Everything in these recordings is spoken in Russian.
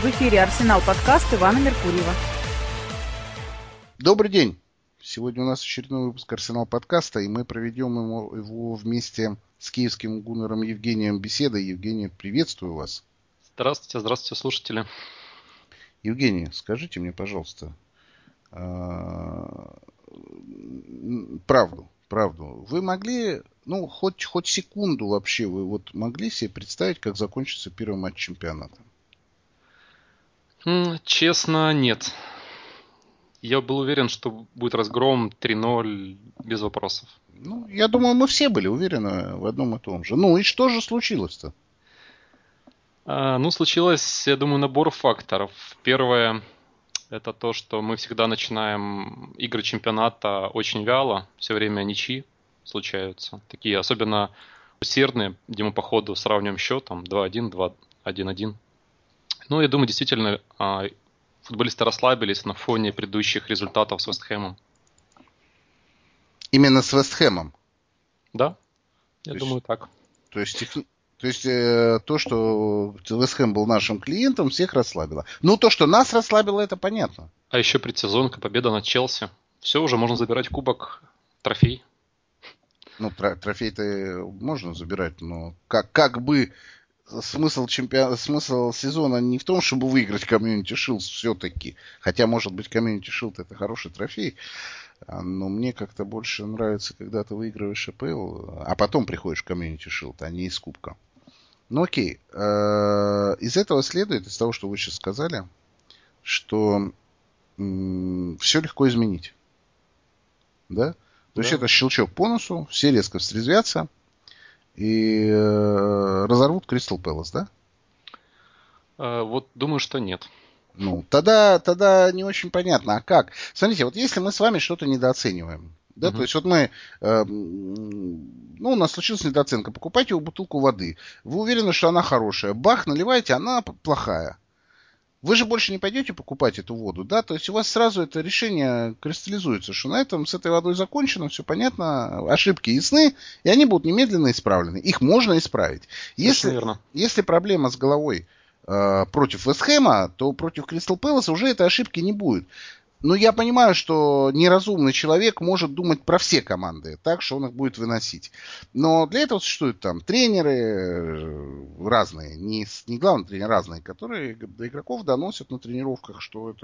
В эфире «Арсенал подкаст» Ивана Меркурьева. Добрый день. Сегодня у нас очередной выпуск «Арсенал подкаста», и мы проведем его вместе с киевским гуннером Евгением беседой. Евгений, приветствую вас. Здравствуйте, слушатели. Евгений, скажите мне, пожалуйста, правду. Вы могли, хоть секунду вообще, вы вот могли себе представить, как закончится первый матч чемпионата? Честно, нет. Я был уверен, что будет разгром 3-0 без вопросов. Я думаю, мы все были уверены в одном и том же. И что же случилось-то? Случилось, я думаю, набор факторов. Первое, это то, что мы всегда начинаем игры чемпионата очень вяло. Все время ничьи случаются. Такие особенно усердные, где мы по ходу сравниваем счет, 2-1, 2-1-1. Я думаю, действительно, футболисты расслабились на фоне предыдущих результатов с Вест Хэмом. Именно с Вест Хэмом? Да, я думаю так. То есть то, что Вест Хэм был нашим клиентом, всех расслабило. То, что нас расслабило, это понятно. А еще предсезонка, победа над Челси. Все, уже можно забирать кубок, трофей. Трофей-то можно забирать, но как бы смысл сезона не в том, чтобы выиграть Community Shield все-таки. Хотя, может быть, Community Shield это хороший трофей. Но мне как-то больше нравится, когда ты выигрываешь АПЛ, а потом приходишь в Community Shield, а не из кубка. Окей. Из этого следует, из того, что вы сейчас сказали, что все легко изменить. Да? То есть это щелчок по носу, все резко встрезвятся и разорвут Кристал Пэлас, да? Думаю, что нет. Тогда не очень понятно. А как? Смотрите, вот если мы с вами что-то недооцениваем, да, то есть вот мы, у нас случилась недооценка, покупайте бутылку воды, вы уверены, что она хорошая, бах, наливаете, она плохая. Вы же больше не пойдете покупать эту воду, да? То есть у вас сразу это решение кристаллизуется, что на этом с этой водой закончено, все понятно, ошибки ясны, и они будут немедленно исправлены. Их можно исправить. Если проблема с головой против Вест Хэма, то против Кристал Пэласа уже этой ошибки не будет. Но я понимаю, что неразумный человек может думать про все команды, так что он их будет выносить. Но для этого существуют там тренеры разные, не главный тренер, разные, которые до игроков доносят на тренировках, что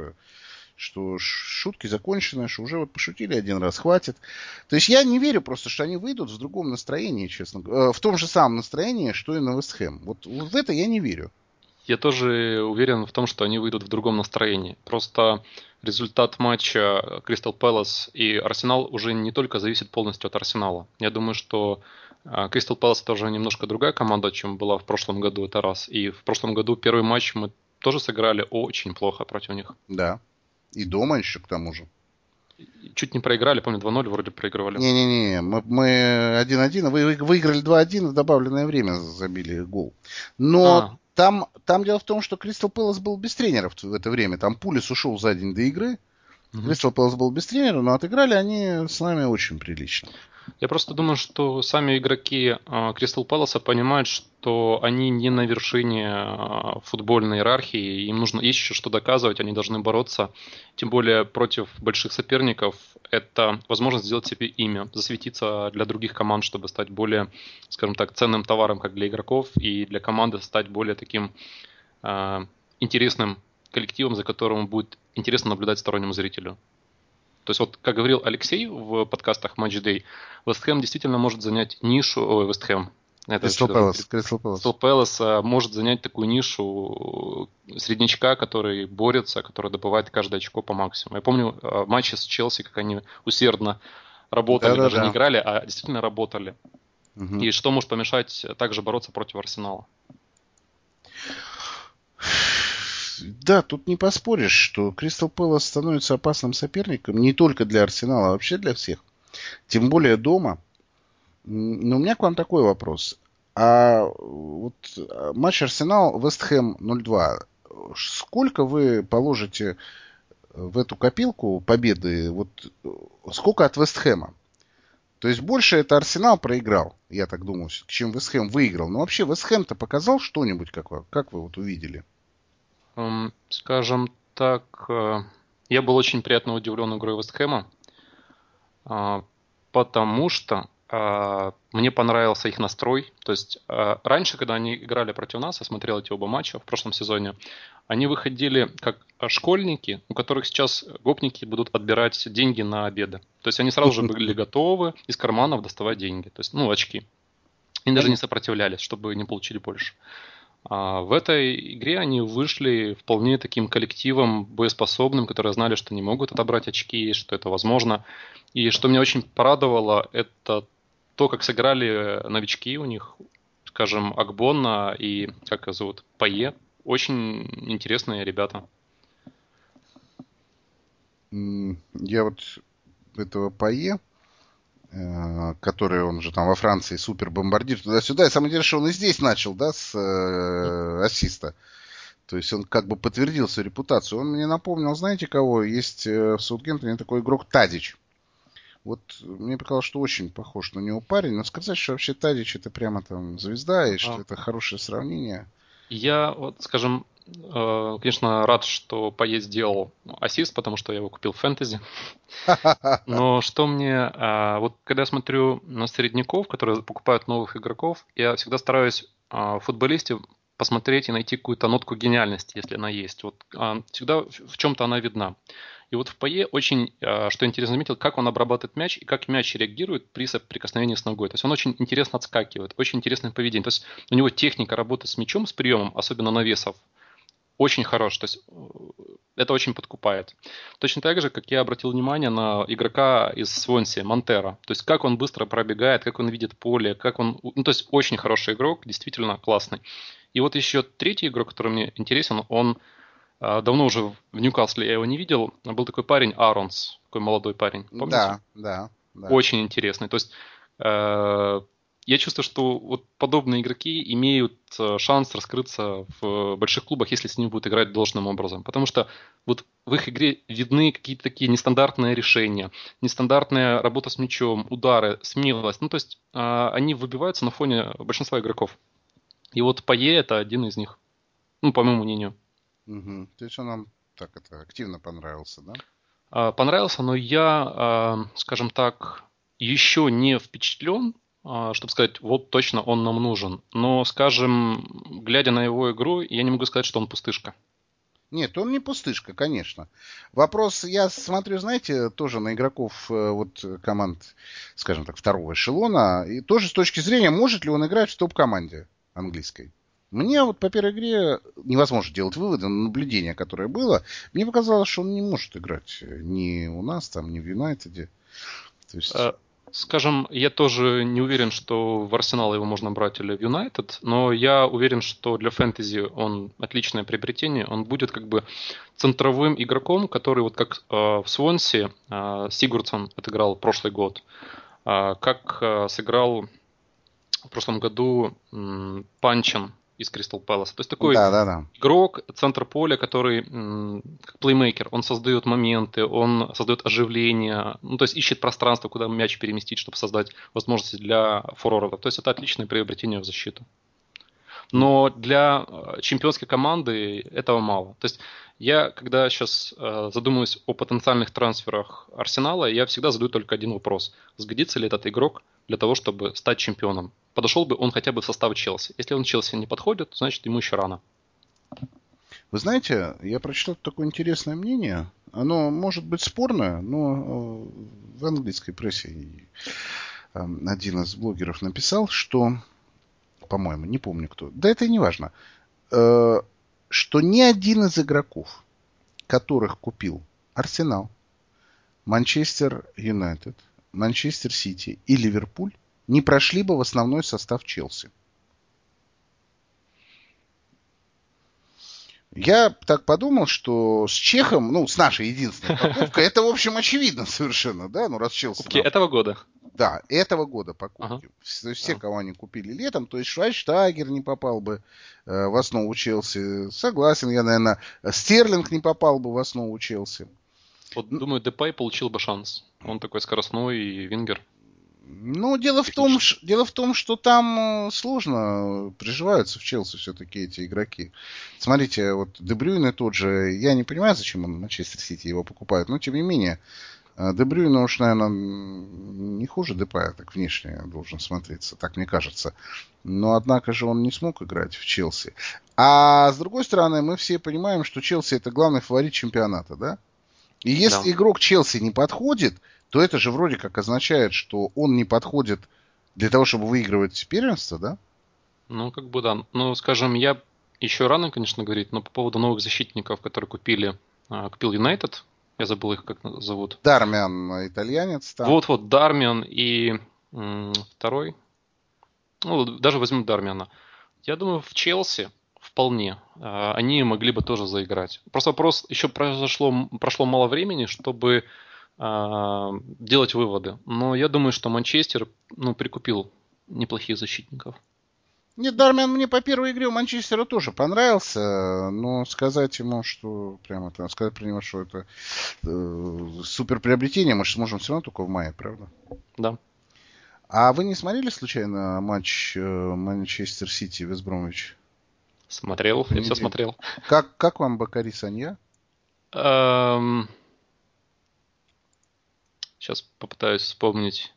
шутки закончены, что уже пошутили один раз, хватит. То есть я не верю просто, что они выйдут в другом настроении, честно говоря, в том же самом настроении, что и на Вест Хэм. Вот в это я не верю. Я тоже уверен в том, что они выйдут в другом настроении. Просто результат матча Кристал Пэлас и Арсенал уже не только зависит полностью от Арсенала. Я думаю, что Кристал Пэлас тоже немножко другая команда, чем была в прошлом году, это раз. И в прошлом году первый матч мы тоже сыграли очень плохо против них. Да, и дома еще к тому же. Чуть не проиграли, помню, 2-0 вроде проигрывали. Не-не-не, мы 1-1, выиграли 2-1, в добавленное время забили гол. Но там дело в том, что Кристал Пэлас был без тренеров в это время. Там Пулис ушел за день до игры. Кристал Пэлас был без тренера, но отыграли они с нами очень прилично. Я просто думаю, что сами игроки Кристал Пэласа понимают, что они не на вершине футбольной иерархии, им есть еще что доказывать, они должны бороться, тем более против больших соперников. Это возможность сделать себе имя, засветиться для других команд, чтобы стать более, скажем так, ценным товаром как для игроков и для команды стать более таким интересным коллективом, за которым будет интересно наблюдать стороннему зрителю. То есть, как говорил Алексей в подкастах Match Day, Вест Хэм действительно может занять нишу... Вест Хэм. Кристал Пэлас может занять такую нишу среднячка, который борется, который добывает каждое очко по максимуму. Я помню матчи с Челси, как они усердно работали, не играли, а действительно работали. И что может помешать также бороться против Арсенала? Да, тут не поспоришь, что Кристал Пэлас становится опасным соперником не только для Арсенала, а вообще для всех. Тем более дома. Но у меня к вам такой вопрос. А вот матч Арсенал-Вест Хэм 0-2. Сколько вы положите в эту копилку победы? Сколько от Вест Хэма? То есть больше это Арсенал проиграл, я так думаю, чем Вест Хэм выиграл. Но вообще Вест Хэм-то показал что-нибудь, как вы увидели? Скажем так, я был очень приятно удивлен игрой Вест Хэма, потому что мне понравился их настрой. То есть раньше, когда они играли против нас, я смотрел эти оба матча в прошлом сезоне, они выходили как школьники, у которых сейчас гопники будут отбирать деньги на обеды. То есть они сразу же были готовы из карманов доставать деньги, то есть, очки. Они даже не сопротивлялись, чтобы не получили больше. А в этой игре они вышли вполне таким коллективом боеспособным, которые знали, что не могут отобрать очки, что это возможно. И что меня очень порадовало, это то, как сыграли новички у них, скажем, Акбонна и, как их зовут, Пае. Очень интересные ребята. Я вот этого Пае, который он же там во Франции супер-бомбардир туда-сюда. И самое интересное, что он и здесь начал, да, с ассиста. То есть он как бы подтвердил свою репутацию. Он мне напомнил, знаете кого? Есть в Саутгемптоне такой игрок Тадич. Вот мне показалось, что очень похож на него парень. Но сказать, что вообще Тадич это прямо там звезда, и что это хорошее сравнение. Я вот, скажем, конечно, рад, что Пае сделал ассист, потому что я его купил в фэнтези. Но что мне... Вот когда я смотрю на средняков, которые покупают новых игроков, я всегда стараюсь в футболисте посмотреть и найти какую-то нотку гениальности, если она есть. Вот всегда в чем-то она видна. И вот в Пае очень, что интересно заметил, как он обрабатывает мяч и как мяч реагирует при соприкосновении с ногой. То есть он очень интересно отскакивает, очень интересное поведение. То есть у него техника работы с мячом, с приемом, особенно навесов, очень хорош. То есть это очень подкупает. Точно так же, как я обратил внимание на игрока из Свонси, Монтера. То есть как он быстро пробегает, как он видит поле, как он... то есть очень хороший игрок, действительно классный. И вот еще третий игрок, который мне интересен, он... Давно уже в Ньюкасле я его не видел. Был такой парень Аронс, такой молодой парень. Помните? Да. Очень интересный. То есть я чувствую, что вот подобные игроки имеют шанс раскрыться в больших клубах, если с ними будут играть должным образом. Потому что вот в их игре видны какие-то такие нестандартные решения, нестандартная работа с мячом, удары, смелость. То есть они выбиваются на фоне большинства игроков. И вот Пае это один из них. По моему мнению. Угу. То есть он нам активно понравился, да? Понравился, но я, скажем так, еще не впечатлен, чтобы сказать, вот точно он нам нужен. Но, скажем, глядя на его игру, я не могу сказать, что он пустышка. Нет, он не пустышка, конечно. Вопрос, я смотрю, знаете, тоже на игроков вот команд, скажем так, второго эшелона, и тоже с точки зрения, может ли он играть в топ-команде английской. Мне вот по первой игре невозможно делать выводы, на наблюдение, которое было, мне показалось, что он не может играть ни у нас, там, ни в Юнайтеде. То есть... Скажем, я тоже не уверен, что в Арсенал его можно брать или в Юнайтед, но я уверен, что для фэнтези он отличное приобретение. Он будет как бы центровым игроком, который вот как в Свонси Сигурдсон отыграл прошлый год, как сыграл в прошлом году Панчин из Кристал Пэласа. То есть такой игрок, центр поля, который как плеймейкер, он создает моменты, он создает оживление, то есть ищет пространство, куда мяч переместить, чтобы создать возможности для форвардов. То есть это отличное приобретение в защиту. Но для чемпионской команды этого мало. То есть я, когда сейчас задумываюсь о потенциальных трансферах Арсенала, я всегда задаю только один вопрос. Сгодится ли этот игрок для того, чтобы стать чемпионом? Подошел бы он хотя бы в состав Челси. Если он в Челси не подходит, значит ему еще рано. Вы знаете, я прочитал такое интересное мнение. Оно может быть спорное, но в английской прессе один из блогеров написал, что, по-моему, не помню кто, да это и не важно, что ни один из игроков, которых купил Арсенал, Манчестер Юнайтед, Манчестер Сити и Ливерпуль, не прошли бы в основной состав Челси. Я так подумал, что с Чехом, с нашей единственной покупкой, это, в общем, очевидно совершенно, да, раз Челси... Покупки этого года? Да, этого года покупки. Ага. Все, кого они купили летом, то есть Швайнштайгер не попал бы в основу Челси. Согласен, я, наверное, Стерлинг не попал бы в основу Челси. Вот, думаю, Депай получил бы шанс. Он такой скоростной и вингер. Ну, дело в том, что там сложно приживаются в Челси все-таки эти игроки. Смотрите, вот Де Брюйне тот же, я не понимаю, зачем он Манчестер Сити его покупает, но тем не менее, Де Брюйне уж, наверное, не хуже Депая, так внешне должен смотреться, так мне кажется. Но, однако же, он не смог играть в Челси. А с другой стороны, мы все понимаем, что Челси это главный фаворит чемпионата, да? И если игрок Челси не подходит, то это же вроде как означает, что он не подходит для того, чтобы выигрывать первенство, да? Ну, как бы да. Ну, скажем, я еще рано, конечно, говорить, но по поводу новых защитников, которые купил Юнайтед, я забыл их, как зовут. Дармиан, итальянец. Там. Вот, Дармиан и второй. Ну, даже возьму Дармиана. Я думаю, в Челси вполне они могли бы тоже заиграть. Просто вопрос, еще прошло мало времени, чтобы делать выводы. Но я думаю, что Манчестер прикупил неплохих защитников. Нет, Дармиан мне по первой игре у Манчестера тоже понравился, но сказать ему, что прямо там, сказать про него, что это супер приобретение, мы же сможем все равно только в мае, правда? Да. А вы не смотрели случайно матч Манчестер Сити Вест Бромвич? Смотрел, я все смотрел. Как вам Бакари Санья? Сейчас попытаюсь вспомнить.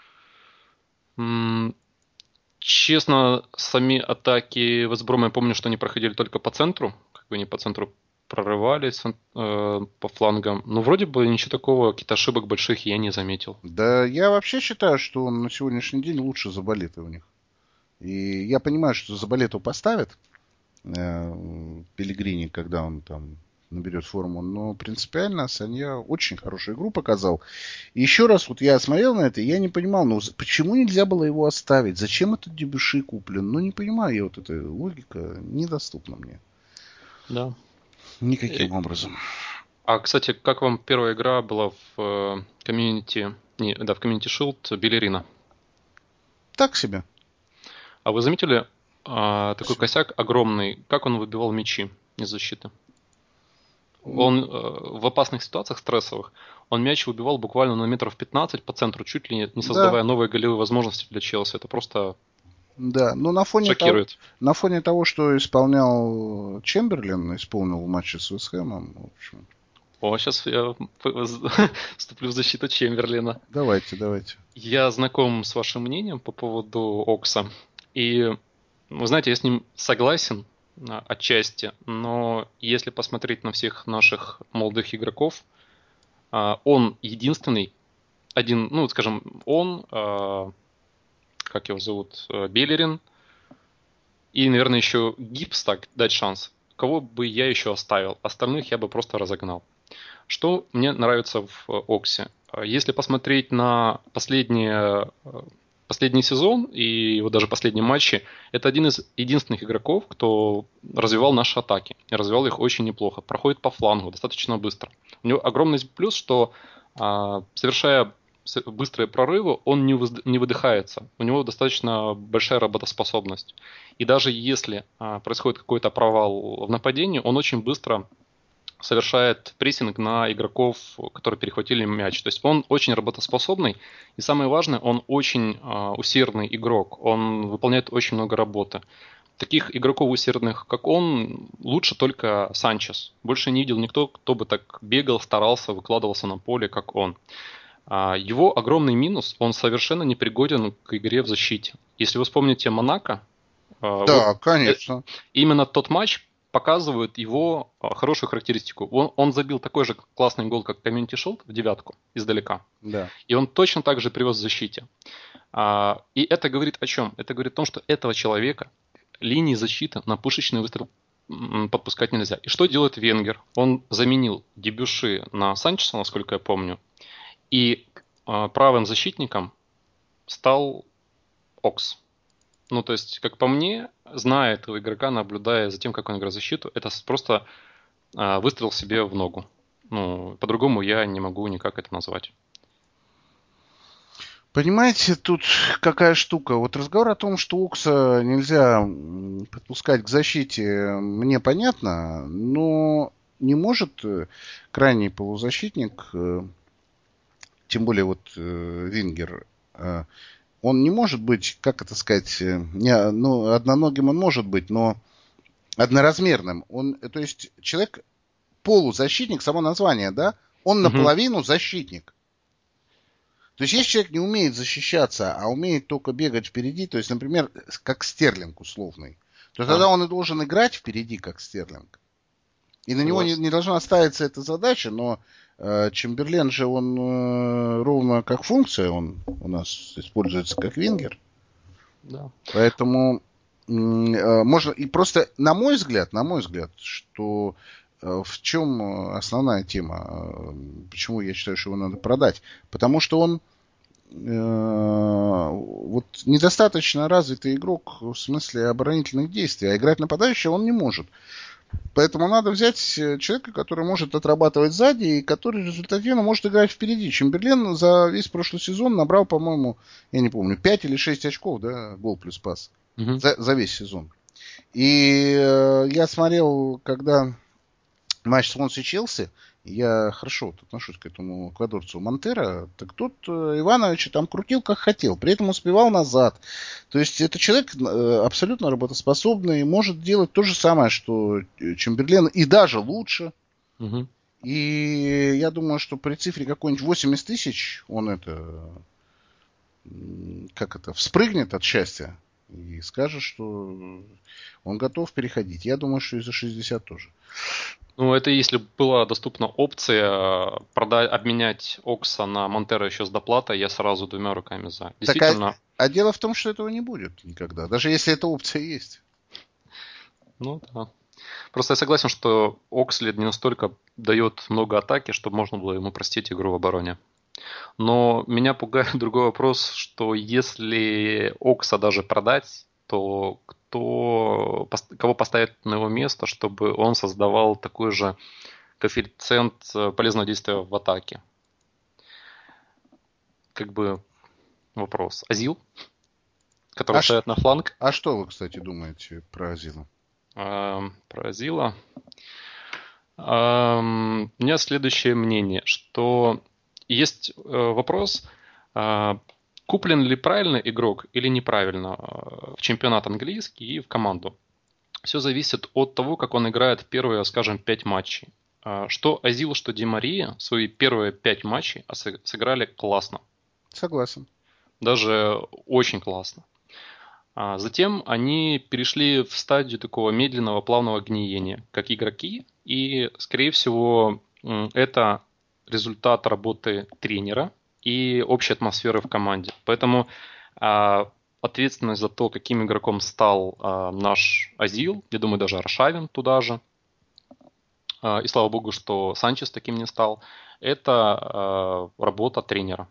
Честно, сами атаки Вестброма, я помню, что они проходили только по центру. Как бы они по центру прорывались по флангам. Но вроде бы ничего такого, каких-то ошибок больших я не заметил. Да, я вообще считаю, что он на сегодняшний день лучше Заболета у них. И я понимаю, что Заболету поставят Пеллегрини, когда он там наберет форму, но принципиально Санья очень хорошую игру показал. И еще раз, вот я смотрел на это, и я не понимал, ну почему нельзя было его оставить? Зачем этот Дебюши куплен? Ну не понимаю я, вот эта логика недоступна мне. Да. Никаким образом. А, кстати, как вам первая игра была в комьюнити, в комьюнити Shield Белерина? Так себе. А вы заметили такой косяк огромный, как он выбивал мячи из защиты? Он в опасных ситуациях, стрессовых, он мяч выбивал буквально на метров 15 по центру, чуть ли не создавая новые голевые возможности для Челси. Это просто шокирует. На фоне того, что исполнял Чемберлен, исполнил в матче с Вест Хэмом, в общем. Сейчас я вступлю в защиту Чемберлена. Давайте. Я знаком с вашим мнением по поводу Окса. И, вы знаете, я с ним согласен отчасти, но если посмотреть на всех наших молодых игроков, он единственный, он, как его зовут, Белерин, и, наверное, еще Гибс так дать шанс. Кого бы я еще оставил? Остальных я бы просто разогнал. Что мне нравится в Оксе? Если посмотреть на последний сезон и его даже последние матчи, это один из единственных игроков, кто развивал наши атаки. И развивал их очень неплохо. Проходит по флангу достаточно быстро. У него огромный плюс, что совершая быстрые прорывы, он не выдыхается. У него достаточно большая работоспособность. И даже если происходит какой-то провал в нападении, он очень быстро совершает прессинг на игроков, которые перехватили мяч. То есть он очень работоспособный. И самое важное, он очень усердный игрок. Он выполняет очень много работы. Таких игроков усердных, как он, лучше только Санчес. Больше не видел никто, кто бы так бегал, старался, выкладывался на поле, как он. Его огромный минус, он совершенно непригоден к игре в защите. Если вы вспомните Монако, конечно. Именно тот матч показывает его хорошую характеристику. Он забил такой же классный гол, как Community Shield в девятку издалека. Да. И он точно так же привез в защите. И это говорит о чем? Это говорит о том, что этого человека линии защиты на пушечный выстрел подпускать нельзя. И что делает Венгер? Он заменил Дебюши на Санчеса, насколько я помню. И правым защитником стал Окс. Ну, то есть, как по мне, зная этого игрока, наблюдая за тем, как он играет защиту, это просто выстрел себе в ногу. Ну, по-другому я не могу никак это назвать. Понимаете, тут какая штука. Вот разговор о том, что Окса нельзя подпускать к защите, мне понятно, но не может крайний полузащитник, тем более вот Венгер, Он не может быть, как это сказать, одноногим он может быть, но одноразмерным. То есть человек полузащитник, само название, да? Он наполовину защитник. То есть, если человек не умеет защищаться, а умеет только бегать впереди, то есть, например, как Стерлинг условный, то тогда он и должен играть впереди, как Стерлинг. И на него не должна ставиться эта задача, но Чемберлен же он ровно как функция, он у нас используется как вингер. Да. Поэтому можно... И просто, на мой взгляд, что в чем основная тема, почему я считаю, что его надо продать. Потому что он вот недостаточно развитый игрок в смысле оборонительных действий, а играть нападающего он не может. Поэтому надо взять человека, который может отрабатывать сзади и который результативно может играть впереди. Чемберлен за весь прошлый сезон набрал, по-моему, я не помню, 5 или 6 очков, да, гол плюс пас. За весь сезон. И я смотрел, когда матч Свонси-Челси, я хорошо отношусь к этому эквадорцу Монтеро, так тут Иванович там крутил как хотел, при этом успевал назад. То есть это человек абсолютно работоспособный, может делать то же самое, что Чемберлен, и даже лучше. И я думаю, что при цифре какой-нибудь 80 тысяч он вспрыгнет от счастья и скажет, что он готов переходить. Я думаю, что и за 60 тоже. Ну, это если была доступна опция обменять Окса на Монтеро еще с доплатой, я сразу двумя руками за. Действительно. А дело в том, что этого не будет никогда, даже если эта опция есть. Ну да. Просто я согласен, что Оксли не настолько дает много атаки, чтобы можно было ему простить игру в обороне. Но меня пугает другой вопрос, что если Окса даже продать, то кого поставить на его место, чтобы он создавал такой же коэффициент полезного действия в атаке? Как бы вопрос. Азил, который стоит на фланг. А что вы, кстати, думаете про Азила? Про Азила? У меня следующее мнение, что есть вопрос, куплен ли правильно игрок или неправильно в чемпионат английский и в команду. Все зависит от того, как он играет первые, скажем, 5 матчей. Что Азил, что Ди Мария свои первые 5 матчей сыграли классно. Согласен. Даже очень классно. Затем они перешли в стадию такого медленного, плавного гниения, как игроки. И, скорее всего, это результат работы тренера и общей атмосферы в команде. Поэтому ответственность за то, каким игроком стал наш Азил, я думаю, даже Аршавин туда же, и слава богу, что Санчес таким не стал, это работа тренера.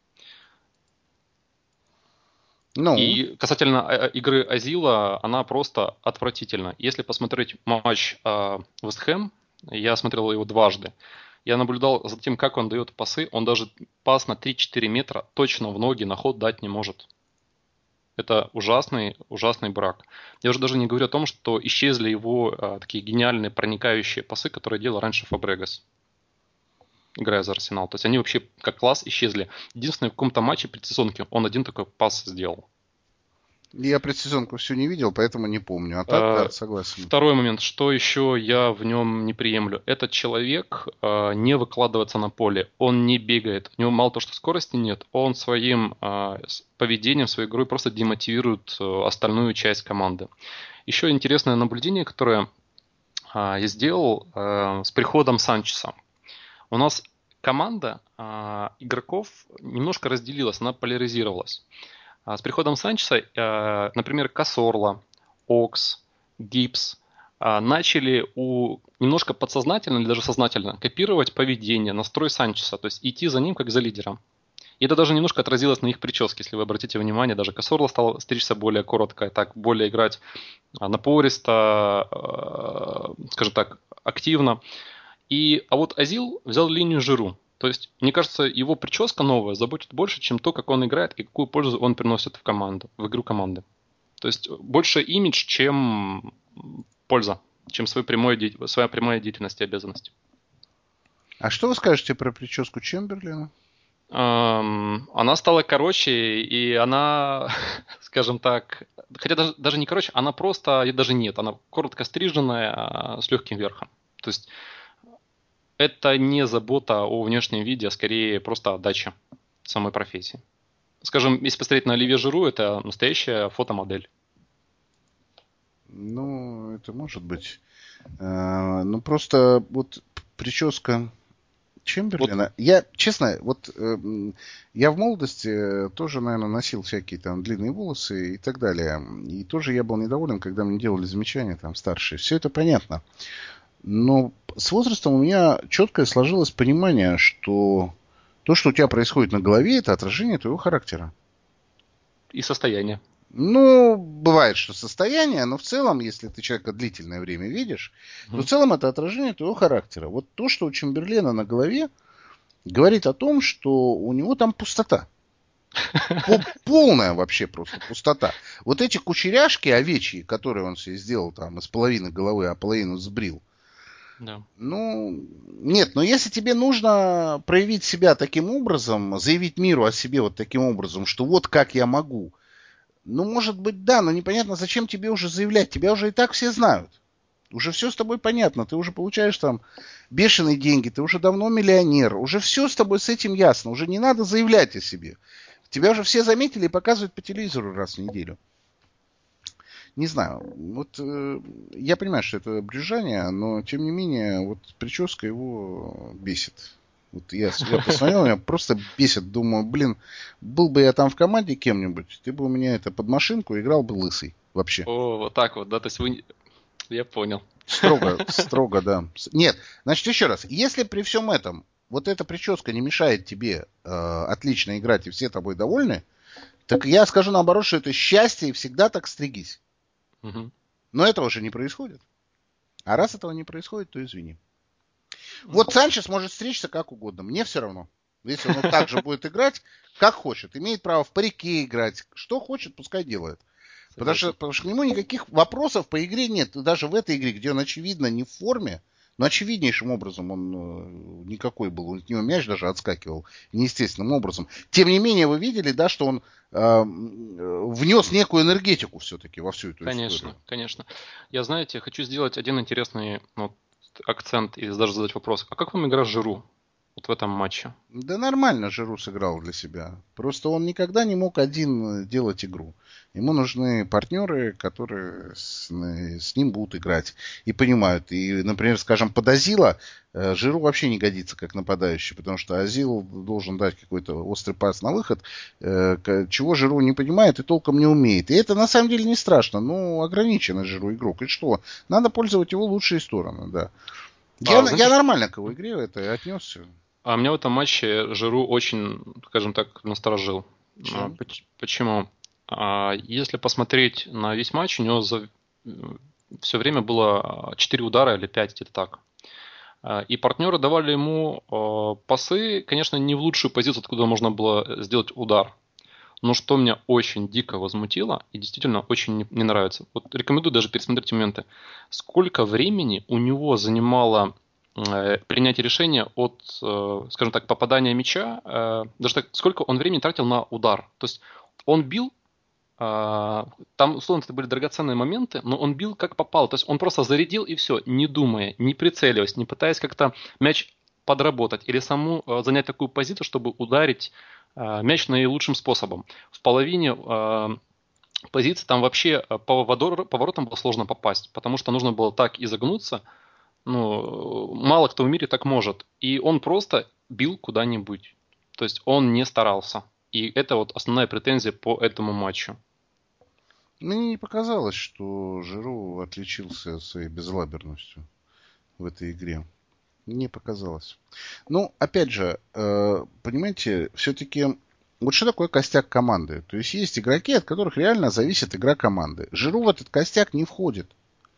И касательно игры Азила, она просто отвратительна. Если посмотреть матч Вест Хэм, я смотрел его дважды, я наблюдал за тем, как он дает пасы. Он даже пас на 3-4 метра точно в ноги на ход дать не может. Это ужасный брак. Я уже даже не говорю о том, что исчезли его такие гениальные проникающие пасы, которые делал раньше Фабрегас, играя за Арсенал. То есть они вообще как класс исчезли. Единственное, в каком-то матче предсезонке он один такой пас сделал. Я предсезонку всю не видел, поэтому не помню. А так, да, согласен. Второй момент. Что еще я в нем не приемлю? Этот человек не выкладывается на поле. Он не бегает. У него мало того, что скорости нет, он своим поведением, своей игрой просто демотивирует остальную часть команды. Еще интересное наблюдение, которое я сделал с приходом Санчеса. У нас команда игроков немножко разделилась, она поляризировалась. С приходом Санчеса, например, Касорла, Окс, Гибс начали немножко подсознательно или даже сознательно копировать поведение, настрой Санчеса, то есть идти за ним как за лидером. И это даже немножко отразилось на их прическе, если вы обратите внимание, даже Касорла стал стричься более коротко, так более играть напористо, скажем так, активно. А вот Азил взял линию Жиру. То есть, мне кажется, его прическа новая заботит больше, чем то, как он играет и какую пользу он приносит в игру команды. То есть, больше имидж, чем польза, чем своя прямая деятельность и обязанность. А что вы скажете про прическу Чемберлена? Она Она стала короче, и она, скажем так, хотя даже не короче, она просто, даже нет, она коротко стриженная, с легким верхом. То есть это не забота о внешнем виде, а скорее просто отдача самой профессии. Скажем, если посмотреть на Оливье Жиру, это настоящая фотомодель. Ну, это может быть. Ну, просто вот прическа Чемберлена. Вот. Я, честно, я в молодости тоже, наверное, носил всякие там длинные волосы и так далее. И тоже я был недоволен, когда мне делали замечания там старшие. Все это понятно. Но с возрастом у меня четкое сложилось понимание, что то, что у тебя происходит на голове, это отражение твоего характера. И состояния. Ну, бывает, что состояние, но в целом, если ты человека длительное время видишь, то в целом это отражение твоего характера. Вот то, что у Чемберлена на голове, говорит о том, что у него там пустота. Полная вообще просто пустота. Вот эти кучеряшки овечьи, которые он себе сделал там из половины головы, а половину сбрил. Да. Ну, нет, но если тебе нужно проявить себя таким образом, заявить миру о себе вот таким образом, что вот как я могу, ну, может быть, да, но непонятно, зачем тебе уже заявлять. Тебя уже и так все знают. Уже все с тобой понятно. Ты уже получаешь там бешеные деньги. Ты уже давно миллионер. Уже все с тобой с этим ясно. Уже не надо заявлять о себе. Тебя уже все заметили и показывают по телевизору раз в неделю. Не знаю. Вот я понимаю, что это брюзжание, но тем не менее, вот прическа его бесит. Вот я посмотрел, меня просто бесит. Думаю, блин, был бы я там в команде кем-нибудь, ты бы у меня это под машинку играл бы лысый вообще. О, вот так вот, да, то есть вы... Я понял. Строго, да. Нет, значит, еще раз, если при всем этом вот эта прическа не мешает тебе отлично играть и все тобой довольны, так я скажу наоборот, что это счастье и всегда так стригись. Угу. Но этого же не происходит. А раз этого не происходит, то извини. Вот Санчес может стричься как угодно. Мне все равно. Если он так же будет играть, как хочет. Имеет право в парике играть. Что хочет, пускай делает. Потому что к нему никаких вопросов по игре нет. Даже в этой игре, где он очевидно не в форме, но очевиднейшим образом он никакой был. От него мяч даже отскакивал неестественным образом. Тем не менее, вы видели, да, что он внес некую энергетику все-таки во всю эту историю. Конечно. Я, знаете, хочу сделать один интересный акцент и даже задать вопрос. А как вам игра Жиру вот в этом матче? Да нормально Жиру сыграл для себя. Просто он никогда не мог один делать игру. Ему нужны партнеры, которые с ним будут играть и понимают. И, например, скажем, под Азила Жиру вообще не годится как нападающий, потому что Азил должен дать какой-то острый пас на выход, чего Жиру не понимает и толком не умеет. И это на самом деле не страшно, но ограниченный Жиру игрок. И что? Надо пользовать его лучшие стороны, да. Я нормально к его игре это отнесся. А меня в этом матче Жиру очень, скажем так, насторожил. Почему? Если посмотреть на весь матч, у него все время было 4 удара или 5, где-то так. И партнеры давали ему пасы, конечно, не в лучшую позицию, откуда можно было сделать удар. Но что меня очень дико возмутило и действительно очень не нравится. Вот рекомендую даже пересмотреть моменты. Сколько времени у него занимало принятие решения от, скажем так, попадания мяча, даже так, сколько он времени тратил на удар. То есть он бил, там, условно, это были драгоценные моменты, но он бил как попало. То есть он просто зарядил и все, не думая, не прицеливаясь, не пытаясь как-то мяч подработать или саму занять такую позицию, чтобы ударить мяч наилучшим способом. В половине позиции там вообще по поворотам было сложно попасть, потому что нужно было так изогнуться. Ну, мало кто в мире так может. И он просто бил куда-нибудь. То есть он не старался. И это вот основная претензия по этому матчу. Мне не показалось, что Жиру отличился своей безалаберностью в этой игре. Не показалось. Ну, опять же, понимаете, все-таки вот что такое костяк команды? То есть есть игроки, от которых реально зависит игра команды. Жиру в этот костяк не входит.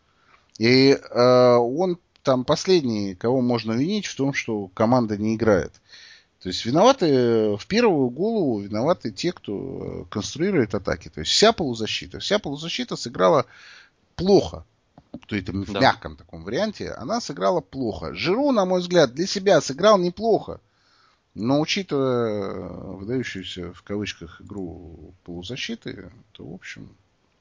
И он там последний, кого можно винить в том, что команда не играет. То есть виноваты в первую голову, виноваты те, кто конструирует атаки. То есть вся полузащита сыграла плохо. То есть в мягком таком варианте она сыграла плохо. Жиру, на мой взгляд, для себя сыграл неплохо. Но учитывая выдающуюся в кавычках игру полузащиты, то, в общем,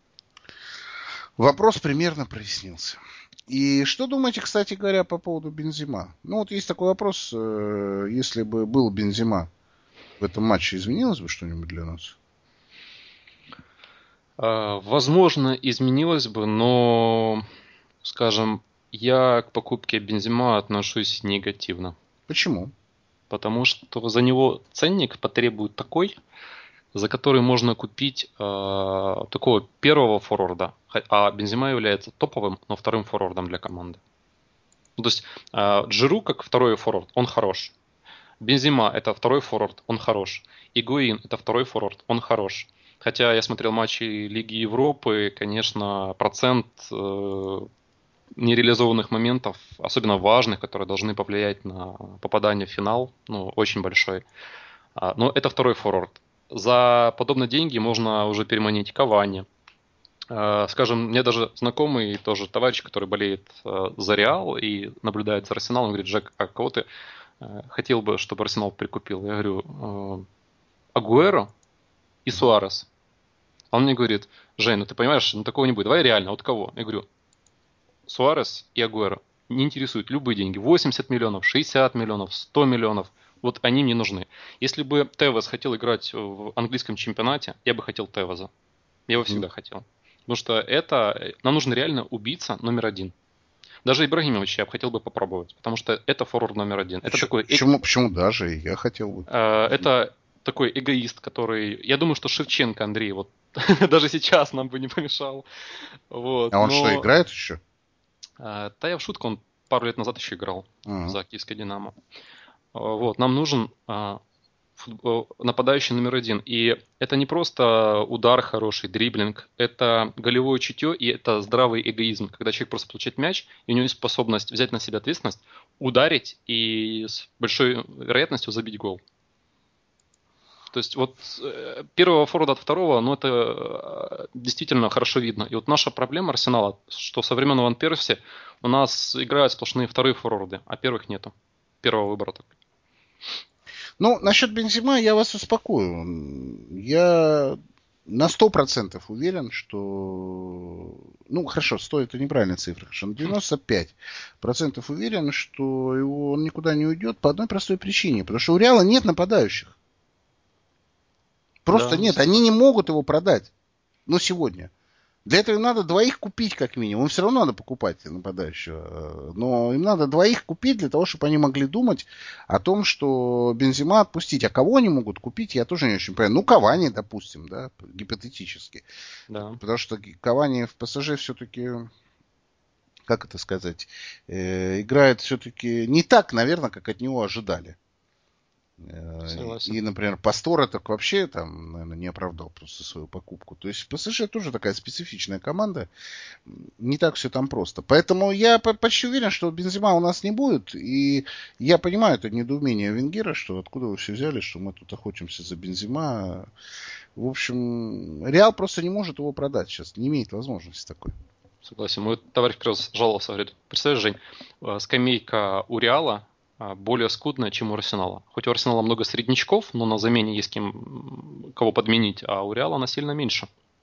вопрос примерно прояснился. И что думаете, кстати говоря, по поводу Бензема? Ну, вот есть такой вопрос, если бы был Бензема в этом матче, изменилось бы что-нибудь для нас? Возможно, изменилось бы, но, скажем, я к покупке Бензема отношусь негативно. Почему? Потому что за него ценник потребует такой, за который можно купить такого первого форварда, а Бензема является топовым, но вторым форвардом для команды. То есть Джиру как второй форвард, он хорош. Бензема это второй форвард, он хорош. Игуаин это второй форвард, он хорош. Хотя я смотрел матчи Лиги Европы, конечно, процент нереализованных моментов, особенно важных, которые должны повлиять на попадание в финал, ну, очень большой. Но это второй форвард. За подобные деньги можно уже переманить Кавани. Скажем, мне даже знакомый тоже товарищ, который болеет за Реал и наблюдает за Арсеналом, он говорит: Жек, а кого ты хотел бы, чтобы Арсенал прикупил? Я говорю: Агуэро и Суарес. Он мне говорит: Жень, ну ты понимаешь, ну такого не будет. Давай реально, вот кого? Я говорю: Суарес и Агуэро. Не интересуют любые деньги. 80 миллионов, 60 миллионов, 100 миллионов. Вот они мне нужны. Если бы Тевес хотел играть в английском чемпионате, я бы хотел Тевеза. Я его всегда хотел. Потому что это... Нам нужен реально убийца номер один. Даже Ибрагимовича я бы хотел бы попробовать. Потому что это форвард номер один. Это такой... Почему даже? Я хотел бы. Это такой эгоист, который... Я думаю, что Шевченко, Андрей, вот даже сейчас нам бы не помешал. Вот. А он что, играет еще? Да, я в шутку, он пару лет назад еще играл за Киевское Динамо. Вот, нам нужен нападающий номер один. И это не просто удар хороший, дриблинг, это голевое чутье и это здравый эгоизм, когда человек просто получает мяч, и у него есть способность взять на себя ответственность, ударить и с большой вероятностью забить гол. То есть вот первого форварда от второго, ну это действительно хорошо видно. И вот наша проблема Арсенала, что со времен Ван Перси у нас играют сплошные вторые форварды, а первых нету. Первого выбора так. Ну, насчет Бензема я вас успокою. Я на 100% уверен, что... Ну, хорошо, 100 это неправильная цифра. Хорошо, на 95% уверен, что он никуда не уйдет по одной простой причине. Потому что у Реала нет нападающих. Просто нет, они не могут его продать. Ну, сегодня. Для этого им надо двоих купить, как минимум. Им все равно надо покупать нападающего. Но им надо двоих купить для того, чтобы они могли думать о том, что Бензема отпустить. А кого они могут купить, я тоже не очень понимаю. Ну, Кавани, допустим, да, гипотетически. Да. Потому что Кавани в ПСЖ все-таки, как это сказать, играет все-таки не так, наверное, как от него ожидали. Согласен. И, например, Пастора так вообще там, наверное, не оправдал просто свою покупку. То есть ПСЖ тоже такая специфичная команда. Не так все там просто. Поэтому я почти уверен, что Бензема у нас не будет. И я понимаю это недоумение Венгера, что откуда вы все взяли, что мы тут охотимся за Бензема. В общем, Реал просто не может его продать сейчас. Не имеет возможности такой. Согласен. Мой товарищ как раз жаловался, говорит: представляешь, Жень, скамейка у Реала более скудная, чем у Арсенала. Хоть у Арсенала много среднячков, но на замене есть кого подменить, а у Реала она сильно меньше.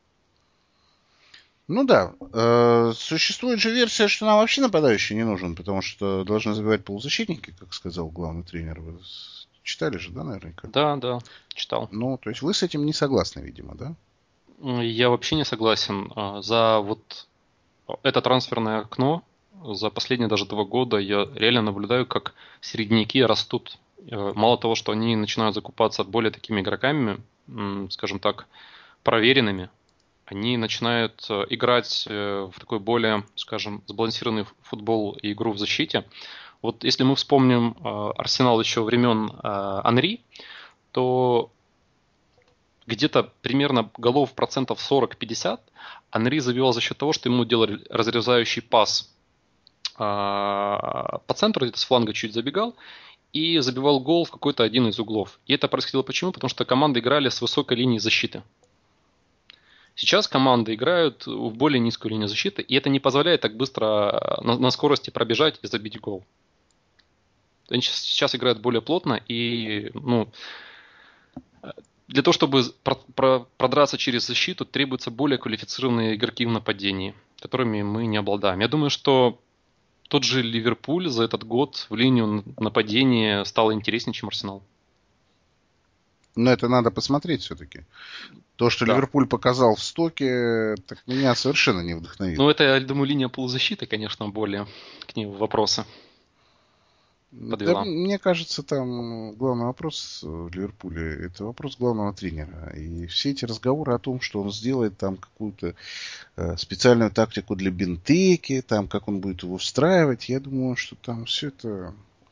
Ну да. Существует же версия, что нам вообще нападающий не нужен, потому что должны забивать полузащитники, как сказал главный тренер. Вы читали же, да, наверняка? Да, читал. Ну, то есть вы с этим не согласны, видимо, да? Я вообще не согласен. За вот это трансферное окно за последние даже 2 года я реально наблюдаю, как середняки растут. Мало того, что они начинают закупаться более такими игроками, скажем так, проверенными, они начинают играть в такой более, скажем, сбалансированный футбол и игру в защите. Вот если мы вспомним Арсенал еще времен Анри, то где-то примерно голов процентов 40-50 Анри забивал за счет того, что ему делали разрезающий пас по центру, где-то с фланга чуть забегал и забивал гол в какой-то один из углов. И это происходило почему? Потому что команды играли с высокой линии защиты. Сейчас команды играют в более низкую линию защиты, и это не позволяет так быстро на скорости пробежать и забить гол. Они сейчас играют более плотно, и для того, чтобы продраться через защиту, требуются более квалифицированные игроки в нападении, которыми мы не обладаем. Я думаю, что тот же Ливерпуль за этот год в линию нападения стал интереснее, чем Арсенал. Но это надо посмотреть все-таки. То, что Ливерпуль показал в Стоке, так меня совершенно не вдохновило. Это, я думаю, линия полузащиты, конечно, более к ней вопросы подвела. Да, мне кажется, там главный вопрос в Ливерпуле — это вопрос главного тренера. И все эти разговоры о том, что он сделает там какую-то специальную тактику для Бентеки, там, как он будет его встраивать, я думаю, что там все это...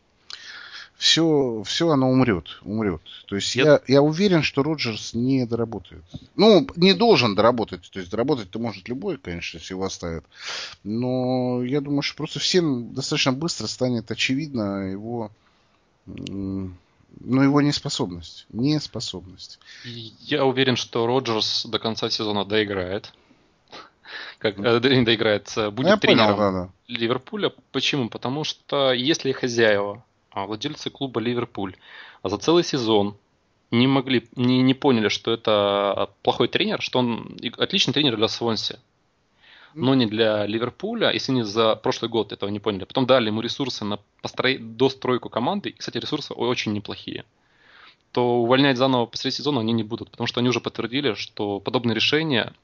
Все оно умрет. То есть я уверен, что Роджерс не доработает. Не должен доработать. То есть доработать-то может любой, конечно, если его оставят. Но я думаю, что просто всем достаточно быстро станет очевидно его неспособность. Я уверен, что Роджерс до конца сезона доиграет. Будет тренером Ливерпуля. Почему? Потому что если хозяева, владельцы клуба Ливерпуль, за целый сезон не поняли, что это плохой тренер, что он отличный тренер для Свонси, но не для Ливерпуля, если они за прошлый год этого не поняли. Потом дали ему ресурсы на достройку команды, и, кстати, ресурсы очень неплохие, то увольнять заново посреди сезона они не будут, потому что они уже подтвердили, что подобные решения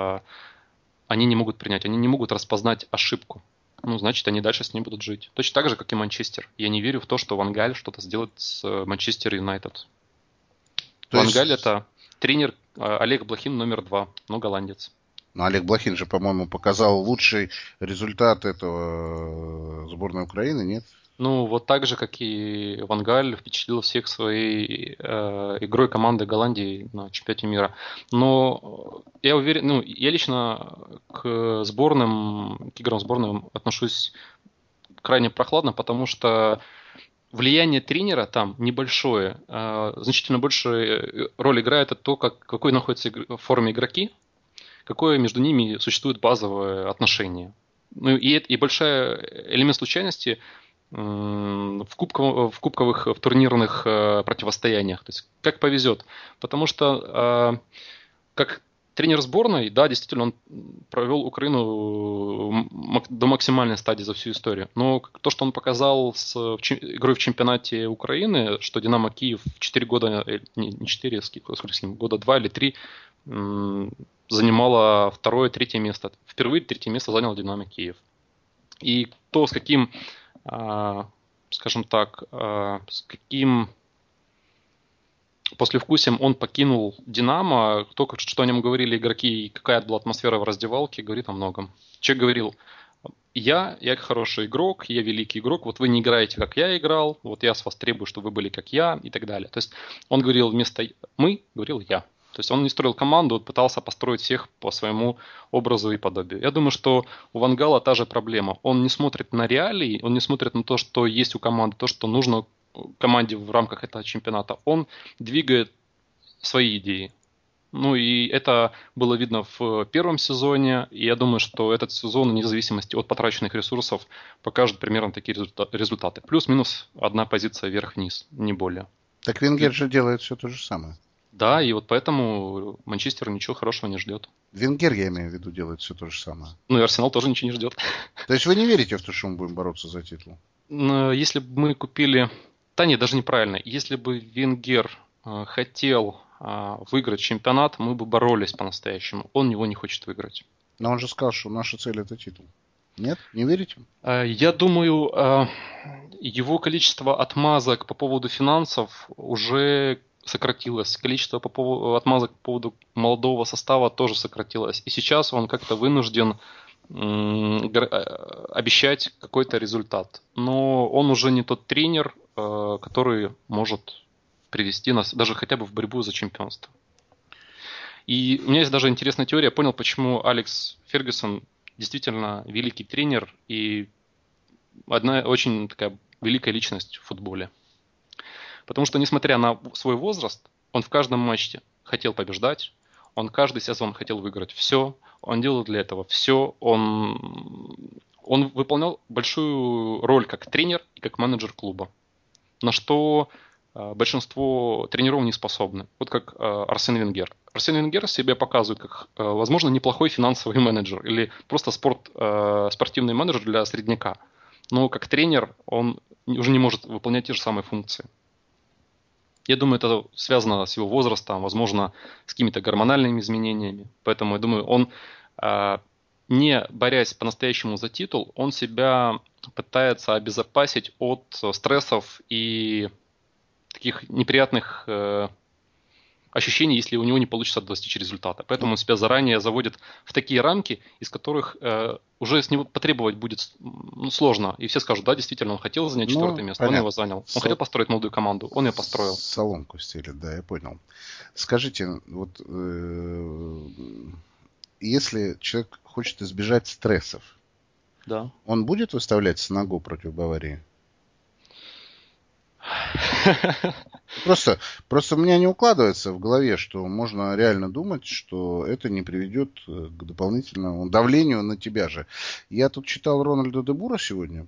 они не могут принять, они не могут распознать ошибку. Значит, они дальше с ним будут жить. Точно так же, как и Манчестер. Я не верю в то, что Ван Галь что-то сделает с Манчестер Юнайтед. Ван Галь — это тренер Олег Блохин номер 2, но голландец. Но Олег Блохин же, по-моему, показал лучший результат этого сборной Украины, нет? Вот так же, как и Ван Галь впечатлил всех своей игрой команды Голландии на чемпионате мира. Но я уверен, я лично к играм сборным отношусь крайне прохладно, потому что влияние тренера там небольшое. Значительно большую роль играет то, какой находится в форме игроки, какое между ними существует базовое отношение. И большой элемент случайности в турнирных противостояниях. То есть как повезет. Потому что как тренер сборной, да, действительно, он провел Украину до максимальной стадии за всю историю. Но то, что он показал с игрой в чемпионате Украины, что Динамо Киев 4 года, не 4, сколько с ним, года 2 или 3 занимала 2-3 место. Впервые 3 место занял Динамо Киев. И то, с каким, скажем так, с каким послевкусием он покинул Динамо, то, что о нем говорили игроки и какая была атмосфера в раздевалке, говорит о многом. Человек говорил: я хороший игрок, я великий игрок, вот вы не играете, как я играл, вот я с вас требую, чтобы вы были как я, и так далее. То есть он говорил вместо «мы», говорил «я». То есть он не строил команду, он пытался построить всех по своему образу и подобию. Я думаю, что у Ван Гала та же проблема. Он не смотрит на реалии, он не смотрит на то, что есть у команды, то, что нужно команде в рамках этого чемпионата. Он двигает свои идеи. И это было видно в первом сезоне. И я думаю, что этот сезон, вне зависимости от потраченных ресурсов, покажет примерно такие результаты. Плюс-минус одна позиция вверх-вниз, не более. Так Венгер же делает все то же самое. Да, и вот поэтому Манчестер ничего хорошего не ждет. Венгер, я имею в виду, делает все то же самое. И Арсенал тоже ничего не ждет. То есть вы не верите в то, что мы будем бороться за титул? Если бы мы купили... Да нет, даже неправильно. Если бы Венгер хотел выиграть чемпионат, мы бы боролись по-настоящему. Он его не хочет выиграть. Но он же сказал, что наша цель — это титул. Нет? Не верите? Я думаю, его количество отмазок по поводу финансов уже сократилось. Количество отмазок по поводу молодого состава тоже сократилось. И сейчас он как-то вынужден обещать какой-то результат. Но он уже не тот тренер, который может привести нас даже хотя бы в борьбу за чемпионство. И у меня есть даже интересная теория. Я понял, почему Алекс Фергюсон действительно великий тренер и одна очень такая великая личность в футболе. Потому что, несмотря на свой возраст, он в каждом матче хотел побеждать, он каждый сезон хотел выиграть все, он делал для этого все, он выполнял большую роль как тренер и как менеджер клуба. на что большинство тренеров не способны. Вот как Арсен Венгер. Арсен Венгер себя показывает как, возможно, неплохой финансовый менеджер или просто спортивный менеджер для средняка. Но как тренер он уже не может выполнять те же самые функции. Я думаю, это связано с его возрастом, возможно, с какими-то гормональными изменениями. Поэтому я думаю, он, не борясь по-настоящему за титул, он себя пытается обезопасить от стрессов и таких неприятных ощущений, если у него не получится достичь результата. Поэтому он себя заранее заводит в такие рамки, из которых уже с него потребовать будет сложно. И все скажут, да, действительно, он хотел занять четвертое место, понятно. Он его занял. Он хотел построить молодую команду, он ее построил. Соломку стелит, да, я понял. Скажите, вот если человек хочет избежать стрессов, да. Он будет выставлять Санаго против Баварии? Просто у меня не укладывается в голове, что можно реально думать, что это не приведет к дополнительному давлению на тебя же. Я тут читал Рональда де Бура сегодня,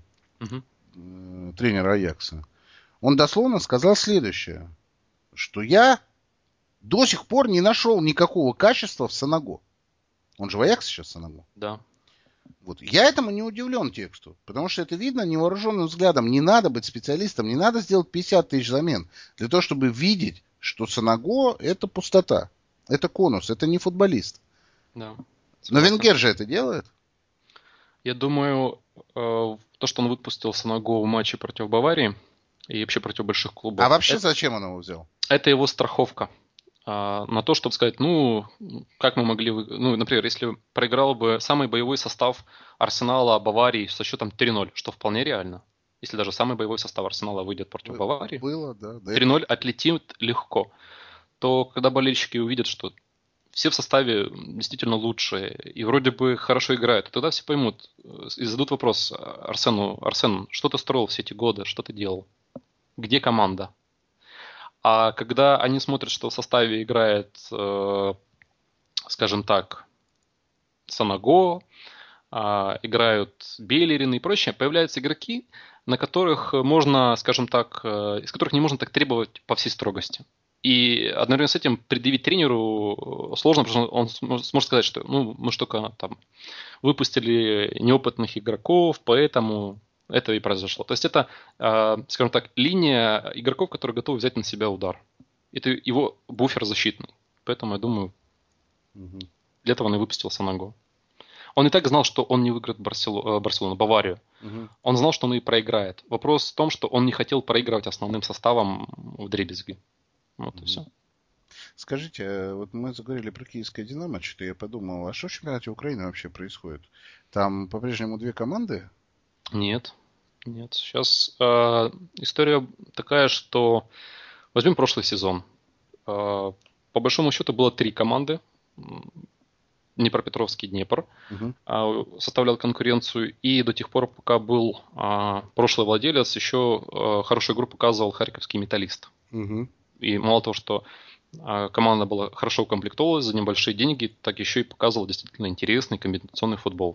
тренера Аякса. Он дословно сказал следующее, что я до сих пор не нашел никакого качества в Санаго. Он же в Аяксе сейчас, Санаго. Да. Вот. Я этому не удивлен тексту, потому что это видно невооруженным взглядом. Не надо быть специалистом, не надо сделать 50 тысяч замен для того, чтобы видеть, что Санаго – это пустота, это конус, это не футболист. Да. Но Венгер же это делает. Я думаю, то, что он выпустил Санаго в матче против Баварии и вообще против больших клубов. А вообще зачем он его взял? Это его страховка. На то, чтобы сказать, как мы могли... например, если проиграл бы самый боевой состав Арсенала Баварии со счетом 3-0, что вполне реально. Если даже самый боевой состав Арсенала выйдет против Баварии, было, да. 3-0 отлетит легко. То когда болельщики увидят, что все в составе действительно лучшие и вроде бы хорошо играют, то тогда все поймут и зададут вопрос Арсену: Арсен, что ты строил все эти годы, что ты делал? Где команда? А когда они смотрят, что в составе играет, скажем так, Санаго, играют Белерин и прочее, появляются игроки, на которых можно, скажем так, из которых не можно так требовать по всей строгости. И одновременно с этим предъявить тренеру сложно, потому что он сможет сказать, что мы же только там выпустили неопытных игроков, поэтому... Это и произошло. То есть это, скажем так, линия игроков, которые готовы взять на себя удар. Это его буфер защитный. Поэтому, я думаю, для этого он и выпустил Санаго. Он и так знал, что он не выиграет Барселону, Баварию. Он знал, что он и проиграет. Вопрос в том, что он не хотел проигрывать основным составом вдребезги. Вот и все. Скажите, вот мы заговорили про киевское «Динамо», что-то я подумал, а что в чемпионате Украины вообще происходит? Там по-прежнему 2 команды? Нет. Сейчас история такая, что возьмем прошлый сезон. По большому счету было 3 команды. Днепропетровский Днепр составлял конкуренцию. И до тех пор, пока был прошлый владелец, еще хорошую игру показывал Харьковский Металлист. И мало того, что команда была хорошо укомплектовалась за небольшие деньги, так еще и показывала действительно интересный комбинационный футбол.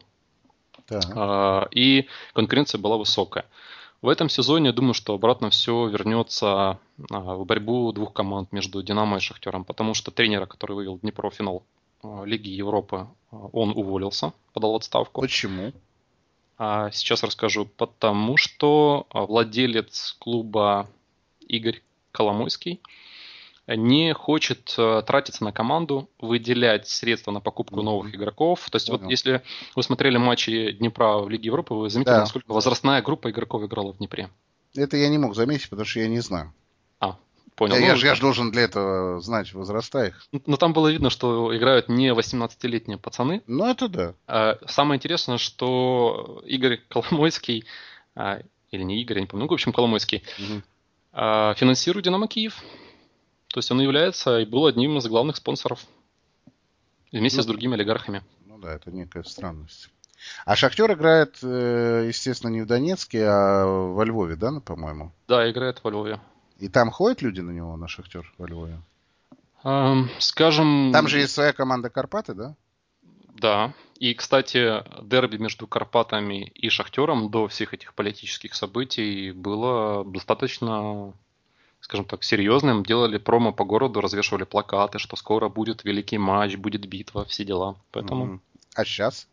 И конкуренция была высокая. В этом сезоне, я думаю, что обратно все вернется в борьбу 2 команд между «Динамо» и «Шахтером», потому что тренера, который вывел Днепро в финал Лиги Европы, он уволился, подал в отставку. Почему? Сейчас расскажу. Потому что владелец клуба Игорь Коломойский не хочет тратиться на команду, выделять средства на покупку новых игроков. То есть, вот если вы смотрели матчи Днепра в Лиге Европы, вы заметили, насколько возрастная группа игроков играла в Днепре? Это я не мог заметить, потому что я не знаю. Понял. Я же должен для этого знать возраста их. Но там было видно, что играют не 18-летние пацаны. Это да. Самое интересное, что Игорь Коломойский, или не Игорь, я не помню, в общем, Коломойский, финансирует «Динамо Киев». То есть он является и был одним из главных спонсоров вместе с другими олигархами. Это некая странность. А «Шахтер» играет, естественно, не в Донецке, а во Львове, да, по-моему? Да, играет во Львове. И там ходят люди на него, на «Шахтер» во Львове? Скажем... Там же есть своя команда «Карпаты», да? Да, И, кстати, дерби между Карпатами и Шахтером до всех этих политических событий было достаточно, скажем так, серьезным. Делали промо по городу, развешивали плакаты, что скоро будет великий матч, будет битва, все дела. Поэтому... А сейчас?